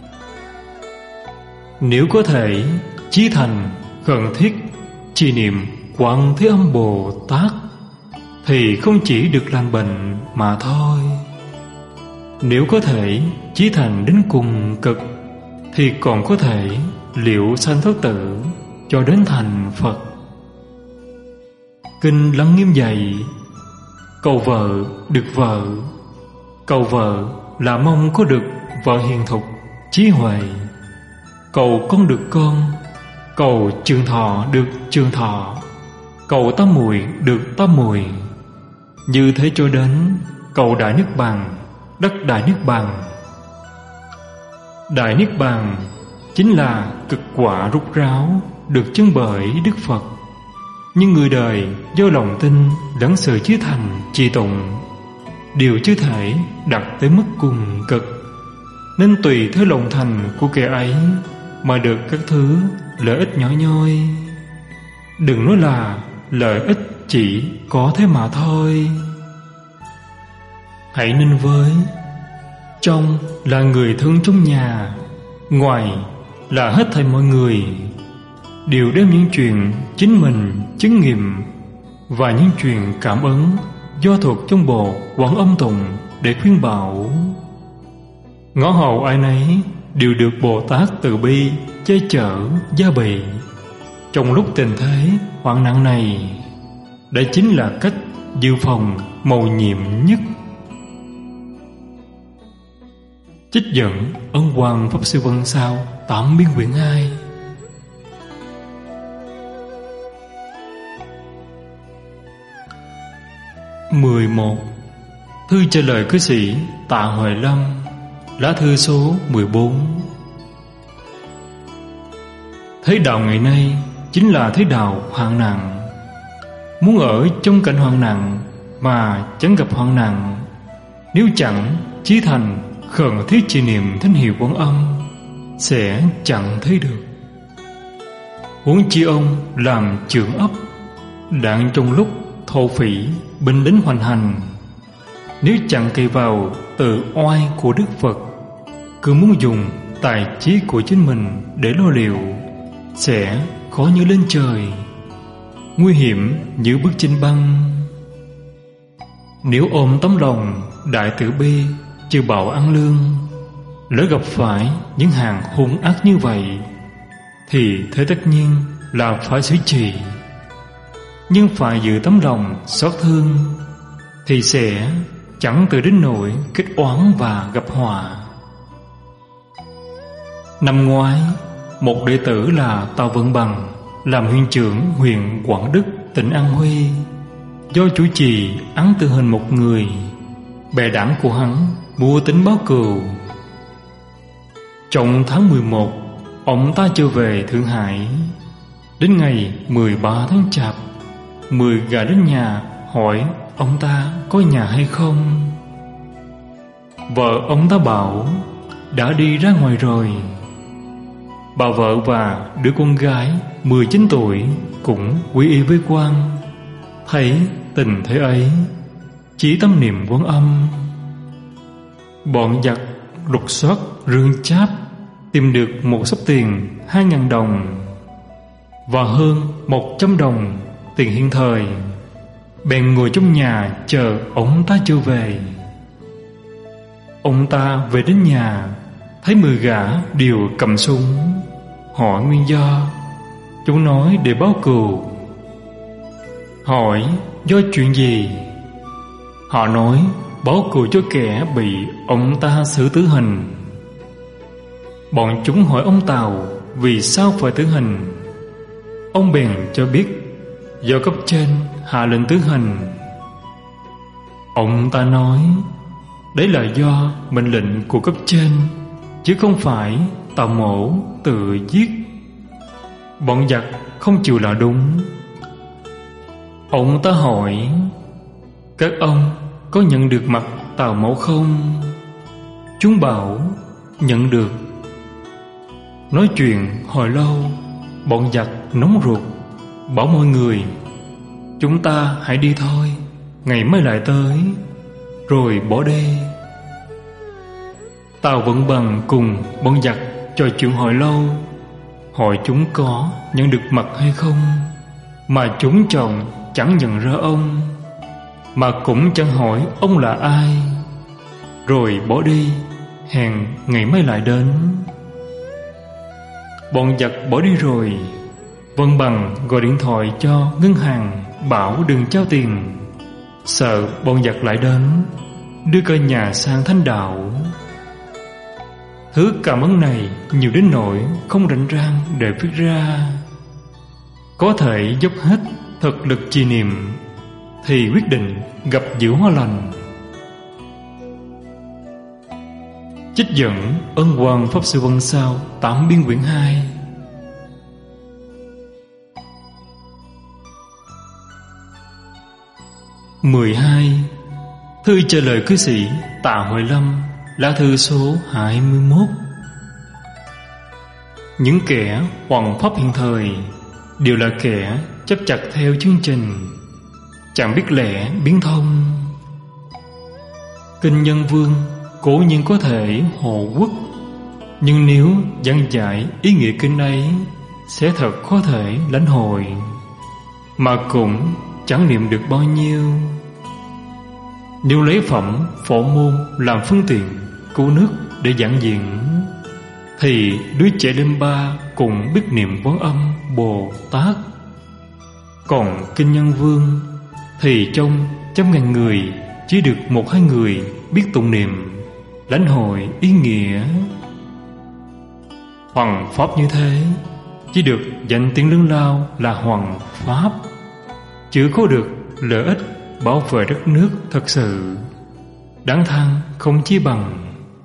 Nếu có thể chí thành khẩn thiết trì niệm Quán Thế Âm Bồ Tát thì không chỉ được lành bệnh mà thôi. Nếu có thể chí thành đến cùng cực thì còn có thể liệu sanh thoát tử cho đến thành Phật. Kinh Lăng Nghiêm dạy: cầu vợ được vợ. Cầu vợ là mong có được vợ hiền thục, trí huệ. Cầu con được con. Cầu trường thọ được trường thọ. Cầu tam muội được tam muội. Như thế cho đến cầu Đại Niết Bàn, đắc Đại Niết Bàn. Đại Niết Bàn chính là cực quả rút ráo được chứng bởi Đức Phật. Nhưng người đời do lòng tin lẫn sự chí thành trì tụng đều chưa thể đạt tới mức cùng cực, nên tùy theo lòng thành của kẻ ấy mà được các thứ lợi ích nhỏ nhoi. Đừng nói là lợi ích chỉ có thế mà thôi. Hãy nên với trong là người thân trong nhà, ngoài là hết thảy mọi người đều đem những chuyện chính mình chứng nghiệm và những chuyện cảm ứng do thuộc trong bộ Quán Âm Tụng để khuyên bảo. Ngõ hầu ai nấy đều được Bồ Tát từ bi che chở gia bì trong lúc tình thế hoạn nạn này. Đây chính là cách dự phòng mầu nhiệm nhất. Trích dẫn Ân Hoàng Pháp Sư Văn Sao Tạm Biên quyển hai. mười một. Thư trả lời cư sĩ Tạ Huệ Lâm, lá thư số mười bốn. Thế đạo ngày nay chính là thế đạo hoạn nạn. Muốn ở trong cảnh hoạn nạn mà chẳng gặp hoạn nạn, nếu chẳng chí thành khẩn thiết trì niệm thánh hiệu Quán Âm, sẽ chẳng thấy được. Huống chi ông làm trưởng ấp, đang trong lúc thổ phỉ binh đến hoành hành, nếu chẳng cậy vào từ oai của Đức Phật, cứ muốn dùng tài trí của chính mình để lo liệu, sẽ khó như lên trời, nguy hiểm như bước trên băng. Nếu ôm tấm lòng đại từ bi trừ bạo ăn lương, lỡ gặp phải những hàng hung ác như vậy, thì thế tất nhiên là phải xử trì. Nhưng phải giữ tấm lòng xót thương, thì sẽ chẳng từ đến nỗi kết oán và gặp họa. Năm ngoái, một đệ tử là Tào Vận Bằng làm huyện trưởng huyện Quảng Đức, tỉnh An Huy, do chủ trì án tử hình một người, bè đảng của hắn mua tính báo cừu. Trong tháng mười một, ông ta trở về Thượng Hải. Đến ngày mười ba tháng Chạp, mười gã đến nhà hỏi ông ta có nhà hay không. Vợ ông ta bảo đã đi ra ngoài rồi. Bà vợ và đứa con gái mười chín tuổi cũng quy y với quan. Thấy tình thế ấy, chỉ tâm niệm Quán Âm. Bọn giặc lục soát rương cháp, tìm được một sấp tiền hai ngàn đồng và hơn một trăm đồng tiền hiện thời, bèn ngồi trong nhà chờ ông ta trở về. Ông ta về đến nhà, thấy mười gã đều cầm súng, hỏi nguyên do. Chúng nói để báo cừu. Hỏi do chuyện gì? Họ nói báo cừu cho kẻ bị ông ta xử tử hình. Bọn chúng hỏi ông Tào vì sao phải tử hình. Ông bèn cho biết do cấp trên hạ lệnh tử hình. Ông ta nói đấy là do mệnh lệnh của cấp trên, chứ không phải Tào Mổ tự giết. Bọn giặc không chịu là đúng. Ông ta hỏi các ông có nhận được mặt Tào Mổ không? Chúng bảo nhận được. Nói chuyện hồi lâu, bọn giặc nóng ruột, bảo mọi người chúng ta hãy đi thôi, ngày mai lại tới, rồi bỏ đi. Tào Vận Bằng cùng bọn giặc trò chuyện hồi lâu, hỏi chúng có nhận được mật hay không, mà chúng chồng chẳng nhận ra ông, mà cũng chẳng hỏi ông là ai, rồi bỏ đi, hẹn ngày mai lại đến. Bọn giặc bỏ đi rồi, Vận Bằng gọi điện thoại cho ngân hàng bảo đừng trao tiền, sợ bọn giặc lại đến đưa cả nhà sang Thanh Đạo. Thứ cảm ơn này nhiều đến nỗi không rảnh rang để viết ra. Có thể dốc hết thực lực trì niệm thì quyết định gặp dữ hóa lành. Trích dẫn Ân Hoàng Pháp Sư Văn Sao Tám Biên quyển hai. mười hai. Thư trả lời cư sĩ Tạ Huệ Lâm, lá thư số hai mươi mốt. Những kẻ hoằng pháp hiện thời đều là kẻ chấp chặt theo chương trình, chẳng biết lẽ biến thông. Kinh Nhân Vương cố nhiên có thể hộ quốc, nhưng nếu giảng giải ý nghĩa kinh ấy sẽ thật khó thể lãnh hội, mà cũng chẳng niệm được bao nhiêu. Nếu lấy phẩm phổ môn làm phương tiện cứu nước để giảng diễn, thì đứa trẻ đêm ba cũng biết niệm Quán Âm Bồ Tát. Còn Kinh Nhân Vương thì trong trăm ngàn người chỉ được một hai người biết tụng niệm, lãnh hội ý nghĩa. Hoằng pháp như thế chỉ được danh tiếng lớn lao là hoằng pháp, chứ có được lợi ích bảo vệ đất nước thật sự, đáng than không chi bằng.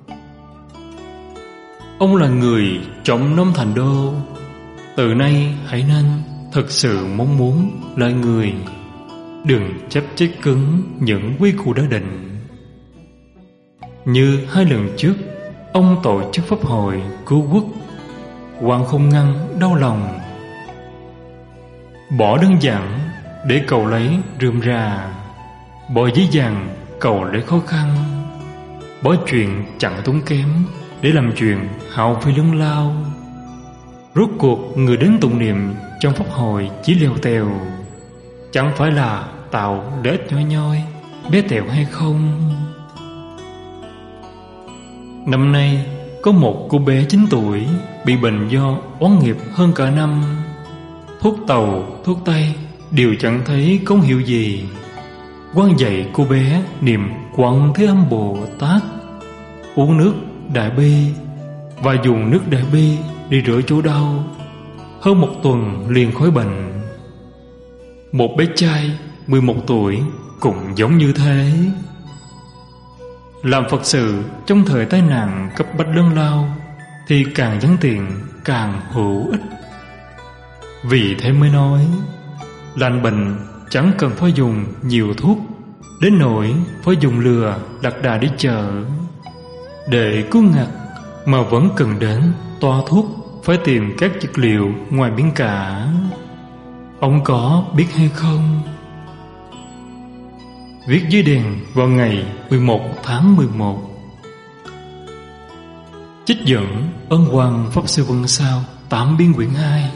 Ông là người trọng nông thành đô, từ nay hãy nên thực sự mong muốn lợi người, đừng chấp chết cứng những quy củ đã định. Như hai lần trước ông tổ chức pháp hội cứu quốc, Hoàng không ngăn đau lòng, bỏ đơn giản để cầu lấy rườm rà, bỏ dễ dàng cầu lấy khó khăn, bỏ chuyện chẳng tốn kém để làm chuyện hao phí lớn lao. Rốt cuộc người đến tụng niệm trong pháp hội chỉ lèo tèo, chẳng phải là tạo lợi ích nhoi nhoi bé tẹo hay không? Năm nay có một cô bé chín tuổi bị bệnh do oán nghiệp hơn cả năm. Thuốc tàu, thuốc tây đều chẳng thấy công hiệu gì. Quan dạy cô bé niệm Quán Thế Âm Bồ Tát, uống nước Đại Bi và dùng nước Đại Bi để rửa chỗ đau. Hơn một tuần liền khỏi bệnh. Một bé trai mười một tuổi cũng giống như thế. Làm Phật sự trong thời tai nạn cấp bách lớn lao thì càng gián tiền càng hữu ích. Vì thế mới nói, lành bệnh chẳng cần phải dùng nhiều thuốc đến nỗi phải dùng lừa lạc đà đi chợ. Để cứu ngặt mà vẫn cần đến toa thuốc phải tìm các dược liệu ngoài biển cả. Ông có biết hay không? Viết dưới đèn vào ngày mười một tháng mười một. Trích dẫn Ân Hoàng Pháp Sư Văn Sao Tám Biên quyển hai.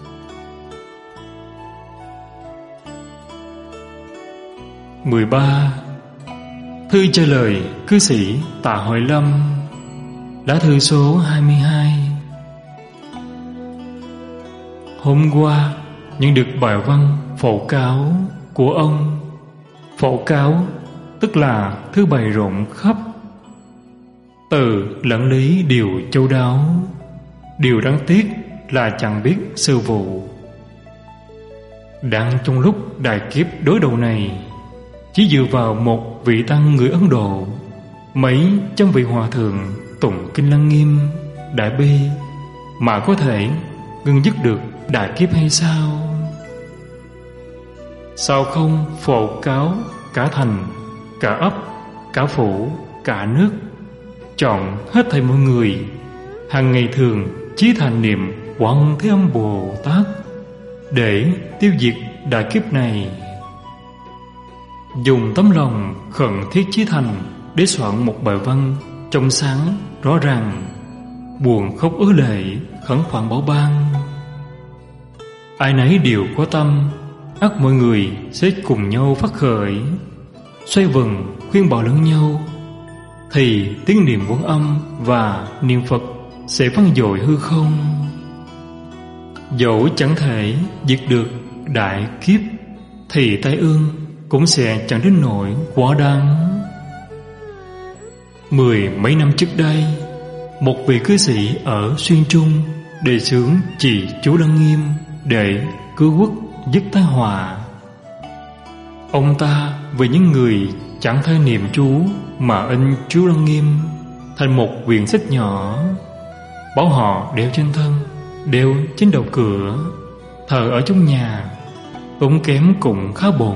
mười ba. Thư trả lời cư sĩ Tạ Hội Lâm, lá thư số hai mươi hai. Hôm qua nhận được bài văn phổ cáo của ông. Phổ cáo tức là thư bày rộng khắp, từ lẫn lý đều châu đáo. Điều đáng tiếc là chẳng biết sư vụ. Đang trong lúc đại kiếp đối đầu này, chỉ dựa vào một vị tăng người Ấn Độ, mấy trăm vị hòa thượng tụng kinh Lăng Nghiêm, Đại Bi mà có thể ngừng dứt được đại kiếp hay sao? Sao không phổ cáo cả thành, cả ấp, cả phủ, cả nước, chọn hết thảy mọi người hàng ngày thường chí thành niệm Quán Thế Âm Bồ Tát để tiêu diệt đại kiếp này. Dùng tấm lòng khẩn thiết chí thành để soạn một bài văn trong sáng rõ ràng, buồn khóc ứa lệ, khẩn khoản bảo ban. Ai nấy đều có tâm, ắt mọi người sẽ cùng nhau phát khởi, xoay vần khuyên bảo lẫn nhau, thì tiếng niệm Quan Âm và niệm Phật sẽ vang dội hư không. Dẫu chẳng thể diệt được đại kiếp, thì tai ương cũng sẽ chẳng đến nỗi quá đáng. Mười mấy năm trước đây, một vị cư sĩ ở Xuyên Trung đề xướng trì chú Lăng Nghiêm để cứu quốc dứt tai họa. Ông ta vì những người chẳng thể niệm chú mà in chú Lăng Nghiêm thành một quyển sách nhỏ, bảo họ đeo trên thân, đeo trên đầu cửa, thờ ở trong nhà, tốn kém cũng khá bộn.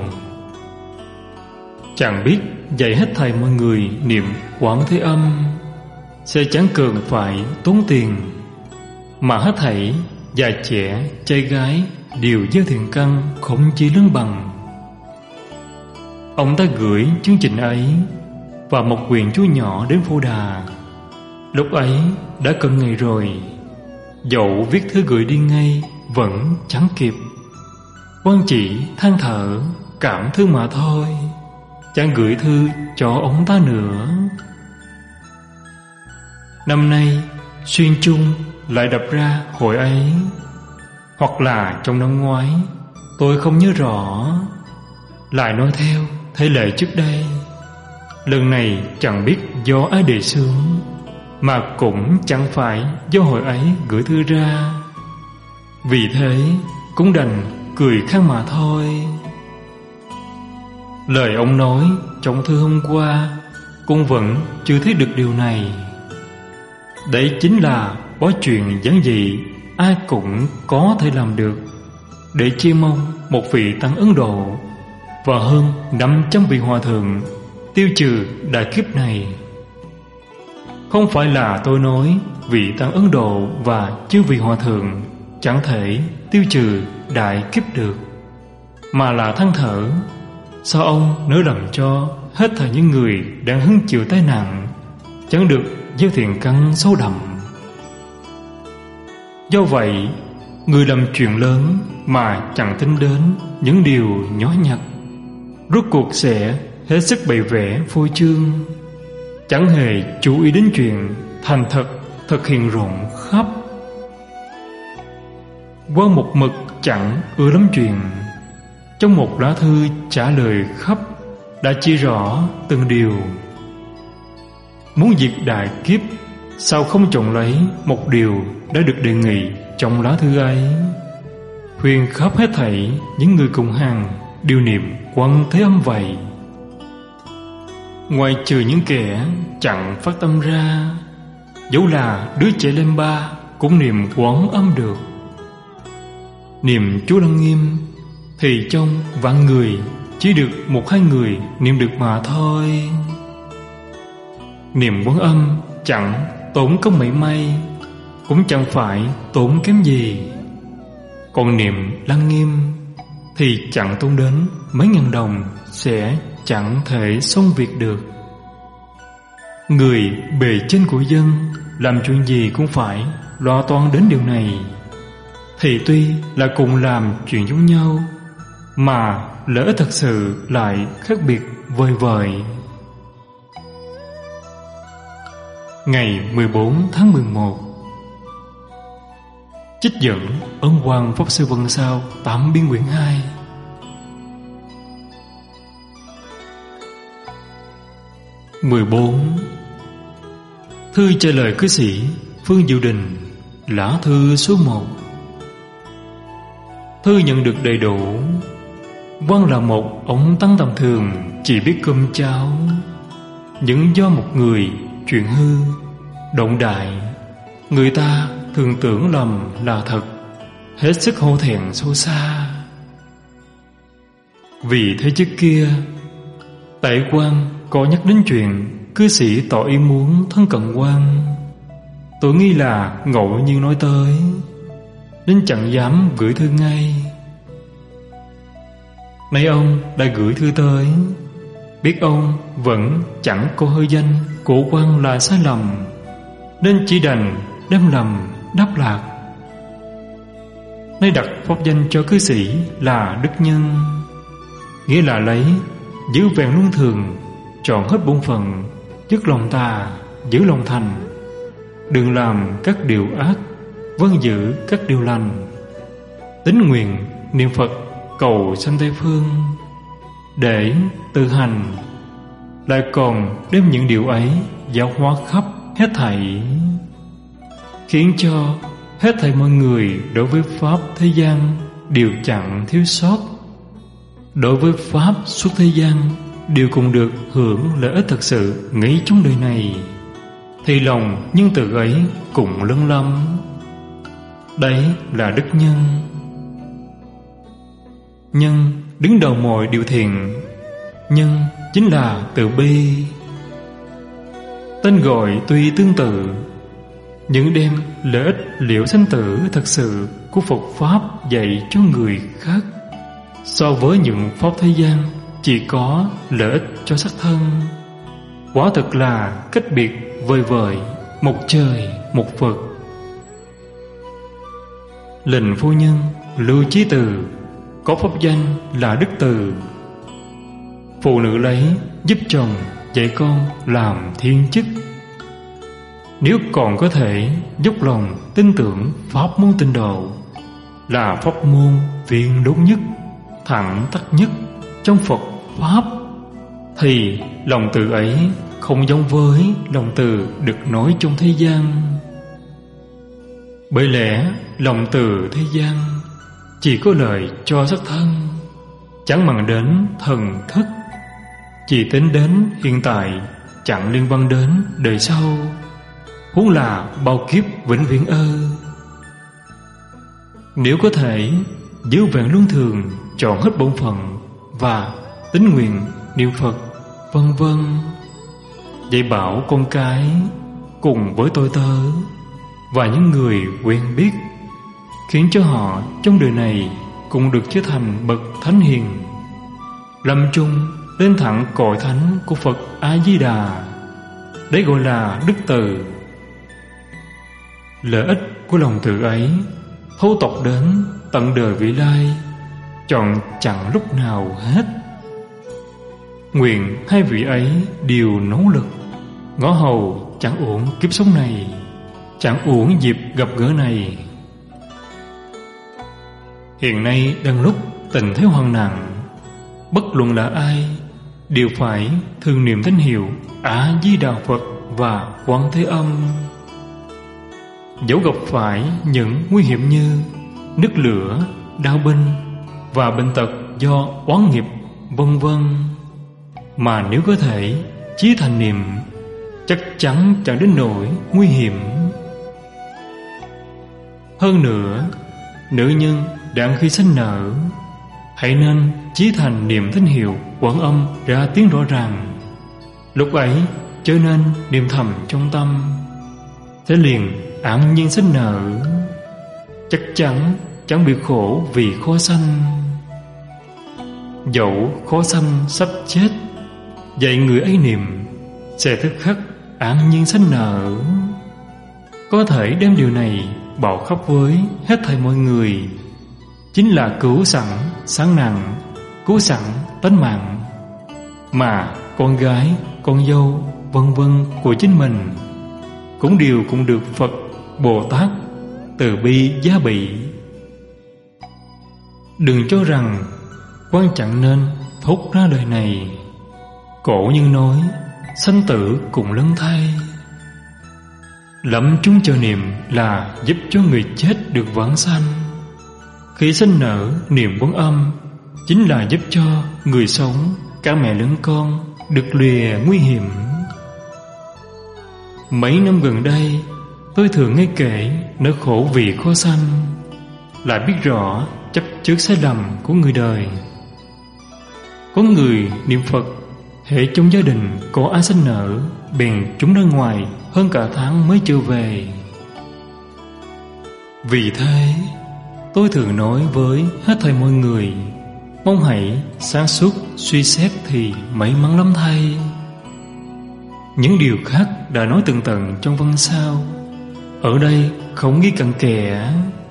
Chẳng biết dạy hết thầy mọi người niệm Quảng Thế Âm sẽ chẳng cần phải tốn tiền, mà hết thảy già trẻ trai gái đều gieo thiện căn không chi lớn bằng. Ông ta gửi chương trình ấy và một quyển chú nhỏ đến Phổ Đà. Lúc ấy đã cận ngày rồi, dẫu viết thư gửi đi ngay vẫn chẳng kịp. Quan chỉ than thở cảm thương mà thôi, chẳng gửi thư cho ông ta nữa. Năm nay Xuyên Trung lại đập ra hội ấy, hoặc là trong năm ngoái, tôi không nhớ rõ. Lại nói theo thể lệ trước đây, lần này chẳng biết do ai đề xướng, mà cũng chẳng phải do hội ấy gửi thư ra. Vì thế cũng đành cười khăn mà thôi. Lời ông nói trong thư hôm qua cũng vẫn chưa thấy được điều này. Đấy chính là bói chuyện giản dị ai cũng có thể làm được, để chi mong một vị tăng Ấn Độ và hơn năm trăm vị hòa thượng tiêu trừ đại kiếp này. Không phải là tôi nói vị tăng Ấn Độ và chư vị hòa thượng chẳng thể tiêu trừ đại kiếp được, mà là than thở sao ông nỡ làm cho hết thảy những người đang hứng chịu tai nạn chẳng được gieo thiện căn sâu đậm. Do vậy, người làm chuyện lớn mà chẳng tính đến những điều nhỏ nhặt, rốt cuộc sẽ hết sức bày vẽ phô trương, chẳng hề chú ý đến chuyện thành thật thực hiện rộng khắp. Qua một mực chẳng ưa lắm chuyện, trong một lá thư trả lời khắp đã chỉ rõ từng điều. Muốn diệt đại kiếp, sao không chọn lấy một điều đã được đề nghị trong lá thư ấy, khuyên khắp hết thảy những người cùng hàng điều niệm Quan Thế Âm vậy. Ngoài trừ những kẻ chẳng phát tâm ra, dẫu là đứa trẻ lên ba cũng niệm Quán Âm được. Niệm chú Lăng Nghiêm thì trong vạn người chỉ được một hai người niệm được mà thôi. Niệm Quán Âm chẳng tốn công mảy may, cũng chẳng phải tốn kém gì. Còn niệm Lăng Nghiêm thì chẳng tốn đến mấy ngàn đồng, sẽ chẳng thể xong việc được. Người bề trên của dân làm chuyện gì cũng phải lo toan đến điều này, thì tuy là cùng làm chuyện giống nhau, mà lợi ích thật sự lại khác biệt vời vợi. Ngày mười bốn tháng mười một, trích dẫn Ấn Quang Pháp Sư Văn Sao Tám Biên quyển hai. Mười bốn. Thư trả lời cư sĩ Phương Diệu Đình, lá thư số một. Thư nhận được đầy đủ. Văn là một ông tăng tầm thường, chỉ biết cơm cháo, những do một người chuyện hư động đại, người ta thường tưởng lầm là thật, hết sức hổ thẹn sâu xa. Vì thế trước kia Tại Quan có nhắc đến chuyện cư sĩ tỏ ý muốn thân cận Quan, tôi nghi là ngẫu nhiên nói tới, nên chẳng dám gửi thư ngay. Nay ông đã gửi thư tới, biết ông vẫn chẳng có hơi danh của Quan là sai lầm, nên chỉ đành đem lầm đáp lạc. Nay đặt pháp danh cho cư sĩ là đức nhân, nghĩa là lấy giữ vẹn luân thường, chọn hết bổn phận, dứt lòng tà, giữ lòng thành, đừng làm các điều ác, vâng giữ các điều lành, tín nguyện niệm Phật cầu sanh Tây phương, để tự hành, lại còn đem những điều ấy giáo hóa khắp hết thảy, khiến cho hết thảy mọi người đối với pháp thế gian đều chẳng thiếu sót, đối với pháp suốt thế gian đều cùng được hưởng lợi ích thật sự ngay trong đời này, thì lòng nhân từ ấy cũng lớn lắm. Đấy là đức nhân. Nhân đứng đầu mọi điều thiện, nhân chính là từ bi. Tên gọi tuy tương tự, nhưng đem lợi ích liệu sanh tử thật sự của Phật Pháp dạy cho người khác, so với những pháp thế gian chỉ có lợi ích cho sắc thân, quả thực là cách biệt vời vợi, một trời một vực. Lệnh phu nhân Lưu Chí Từ có pháp danh là Đức Từ. Phụ nữ lấy giúp chồng dạy con làm thiên chức. Nếu còn có thể dốc lòng tin tưởng pháp môn Tịnh Độ là pháp môn viên đốn nhất, thẳng tắc nhất trong Phật Pháp, thì lòng từ ấy không giống với lòng từ được nói trong thế gian. Bởi lẽ lòng từ thế gian chỉ có lợi cho sắc thân, chẳng màng đến thần thức, chỉ tính đến hiện tại, chẳng liên quan đến đời sau, huống là bao kiếp vĩnh viễn ơ. Nếu có thể giữ vẹn luân thường, chọn hết bổn phận và tín nguyện niệm Phật vân vân, dạy bảo con cái cùng với tôi tớ và những người quen biết, khiến cho họ trong đời này cũng được trở thành bậc thánh hiền, lâm chung lên thẳng cội thánh của Phật A Di Đà. Đấy gọi là đức từ. Lợi ích của lòng từ ấy thâu tộc đến tận đời vị lai, chọn chẳng lúc nào hết. Nguyện hai vị ấy đều nỗ lực, ngõ hầu chẳng uổng kiếp sống này, chẳng uổng dịp gặp gỡ này. Hiện nay đang lúc tình thế hoạn nạn, bất luận là ai đều phải thường niệm thánh hiệu A Di Đà Phật và Quan Thế Âm. Dẫu gặp phải những nguy hiểm như nước lửa, đau binh và bệnh tật do oán nghiệp vân vân, mà nếu có thể chí thành niệm, chắc chắn chẳng đến nỗi nguy hiểm. Hơn nữa, nữ nhân đang khi sinh nở, hãy nên chí thành niệm thánh hiệu Quảng Âm ra tiếng rõ ràng. Lúc ấy chớ nên niệm thầm trong tâm, sẽ liền an nhiên sinh nở, chắc chắn chẳng bị khổ vì khó sanh. Dẫu khó sanh sắp chết, dạy người ấy niệm, sẽ tức khắc an nhiên sanh nở. Có thể đem điều này bảo khắp với hết thảy mọi người, chính là cứu sẵn sáng nặng, cứu sẵn tánh mạng, mà con gái, con dâu vân vân của chính mình cũng đều cũng được Phật Bồ Tát từ bi giá bị. Đừng cho rằng quan chẳng nên thốt ra đời này. Cổ nhân nói sanh tử cùng lân thay, lắm chúng chờ niệm là giúp cho người chết được vãng sanh. Khi sinh nở niệm Quán Âm chính là giúp cho người sống, cả mẹ lẫn con, được lìa nguy hiểm. Mấy năm gần đây, tôi thường nghe kể nỗi khổ vì khó sanh, lại biết rõ chấp trước sai lầm của người đời. Có người niệm Phật, hễ trong gia đình có ai sinh nở, bèn chúng ra ngoài hơn cả tháng mới trở về. Vì thế, tôi thường nói với hết thảy mọi người, mong hãy sáng suốt suy xét thì may mắn lắm thay. những điều khác đã nói tường tận trong văn sao, ở đây không ghi cặn kẽ.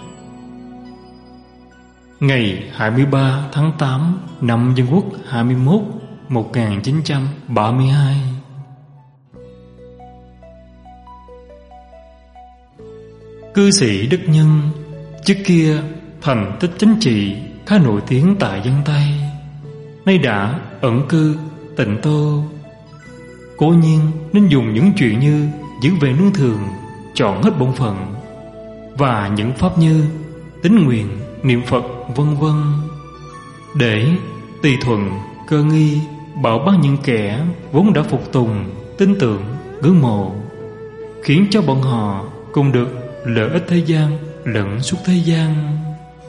Ngày hai mươi ba tháng tám năm Dân Quốc hai mươi mốt một nghìn chín trăm ba mươi hai. Cư sĩ Đức Nhân trước kia thành tích chính trị khá nổi tiếng tại dân Tây, nay đã ẩn cư Tịnh Tô. Cố nhiên nên dùng những chuyện như giữ về nương thường, chọn hết bổn phận, và những pháp như tín nguyện, niệm Phật vân vân, để tùy thuận cơ nghi bảo bắt những kẻ vốn đã phục tùng, tin tưởng, ngưỡng mộ, khiến cho bọn họ cùng được lợi ích thế gian lẫn suốt thế gian.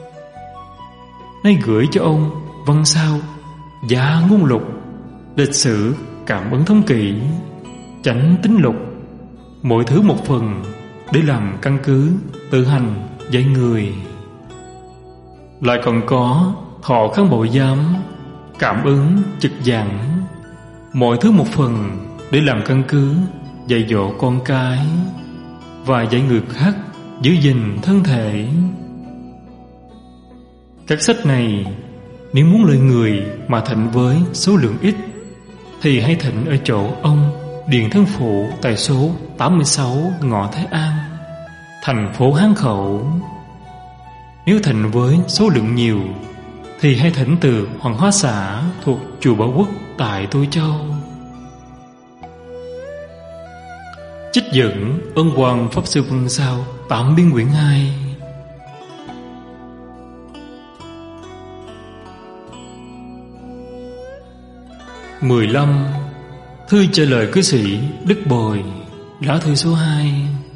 Nay gửi cho ông văn sao Giá Ngôn Lục, lịch sử cảm ứng thống kỷ, chánh tính lục, mỗi thứ một phần, để làm căn cứ tự hành dạy người. Lại còn có Thọ Kháng Bộ Giám, cảm ứng trực giảng, mỗi thứ một phần, để làm căn cứ dạy dỗ con cái và dạy người khác giữ gìn thân thể. Các sách này nếu muốn lợi người mà thịnh với số lượng ít, thì hãy thịnh ở chỗ ông Điền Thân Phụ tại số tám mươi sáu ngõ Thái An, thành phố Hán Khẩu. Nếu thịnh với số lượng nhiều, thì hãy thỉnh từ Hoàng Hóa Xã thuộc chùa Bảo Quốc tại Tô Châu. Trích dẫn Ân Quang Pháp Sư Văn Sao Tạm Biên quyển hai. mười lăm. Thư trả lời cư sĩ Đức Bồi, lá thư số hai.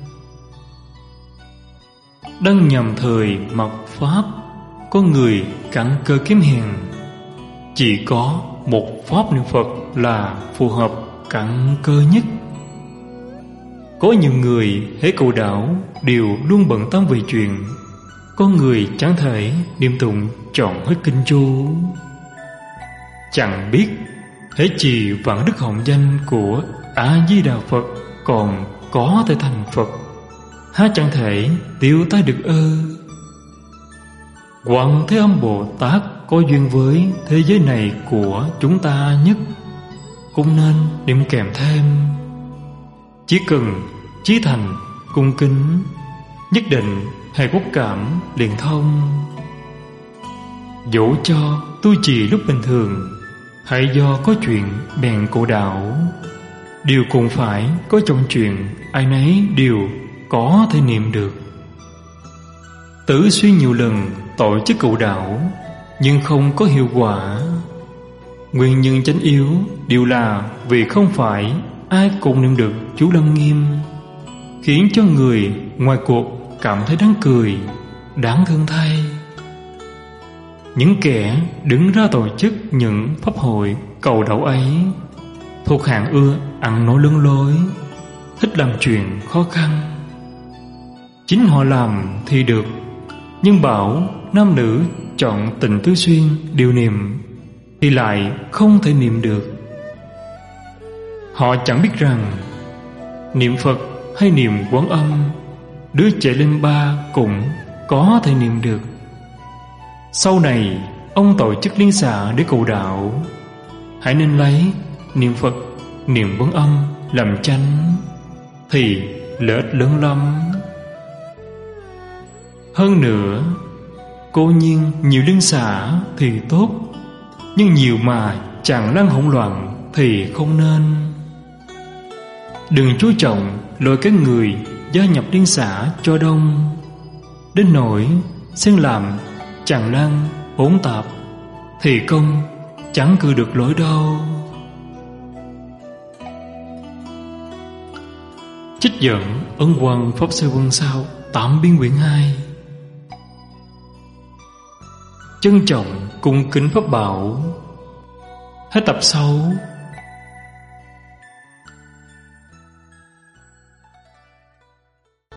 Đang nhằm thời mạt Pháp, có người cặn cơ kiếm hiền, chỉ có một pháp niệm Phật là phù hợp cặn cơ nhất. Có nhiều người hễ cầu đạo đều luôn bận tâm về chuyện, có người chẳng thể niệm tụng trọn hết kinh chú. Chẳng biết hễ trì vạn đức hồng danh của A Di Đà Phật còn có thể thành Phật, há chẳng thể tiêu tai được ơ. Quan Thế Âm Bồ Tát có duyên với thế giới này của chúng ta nhất, cũng nên niệm kèm thêm. Chỉ cần chí thành cung kính, nhất định hề quốc cảm liền thông. Dẫu cho tu trì lúc bình thường, hãy do có chuyện bèn cầu đạo, điều cũng phải có trong chuyện ai nấy đều có thể niệm được. Tử suy nhiều lần tội chức cầu đạo, nhưng không có hiệu quả. Nguyên nhân chánh yếu đều là vì không phải ai cũng niệm được chú Lâm Nghiêm, khiến cho người ngoài cuộc cảm thấy đáng cười, đáng thương thay. Những kẻ đứng ra tổ chức những pháp hội cầu đạo ấy thuộc hạng ưa ăn nói lưng lối, thích làm chuyện khó khăn. Chính họ làm thì được, nhưng bảo nam nữ chọn tình tứ xuyên điều niệm thì lại không thể niệm được. Họ chẳng biết rằng niệm Phật hay niệm Quán Âm, đứa trẻ lên ba cũng có thể niệm được. Sau này ông tổ chức liên xã để cầu đạo, hãy nên lấy niệm Phật, niệm Quán Âm làm chánh, thì lợi ích lớn lắm. Hơn nữa, cố nhiên nhiều liên xã thì tốt, nhưng nhiều mà tràn lan hỗn loạn thì không nên. Đừng chú trọng lôi các người gia nhập liên xã cho đông, đến nỗi xen làm tràn lan hỗn tạp, thì công chẳng cư được lối đâu. Trích dẫn Ấn Quang Pháp Sư Văn Sao Tạm Biên quyển hai. Trân trọng cung kính pháp bảo. Hết tập sáu.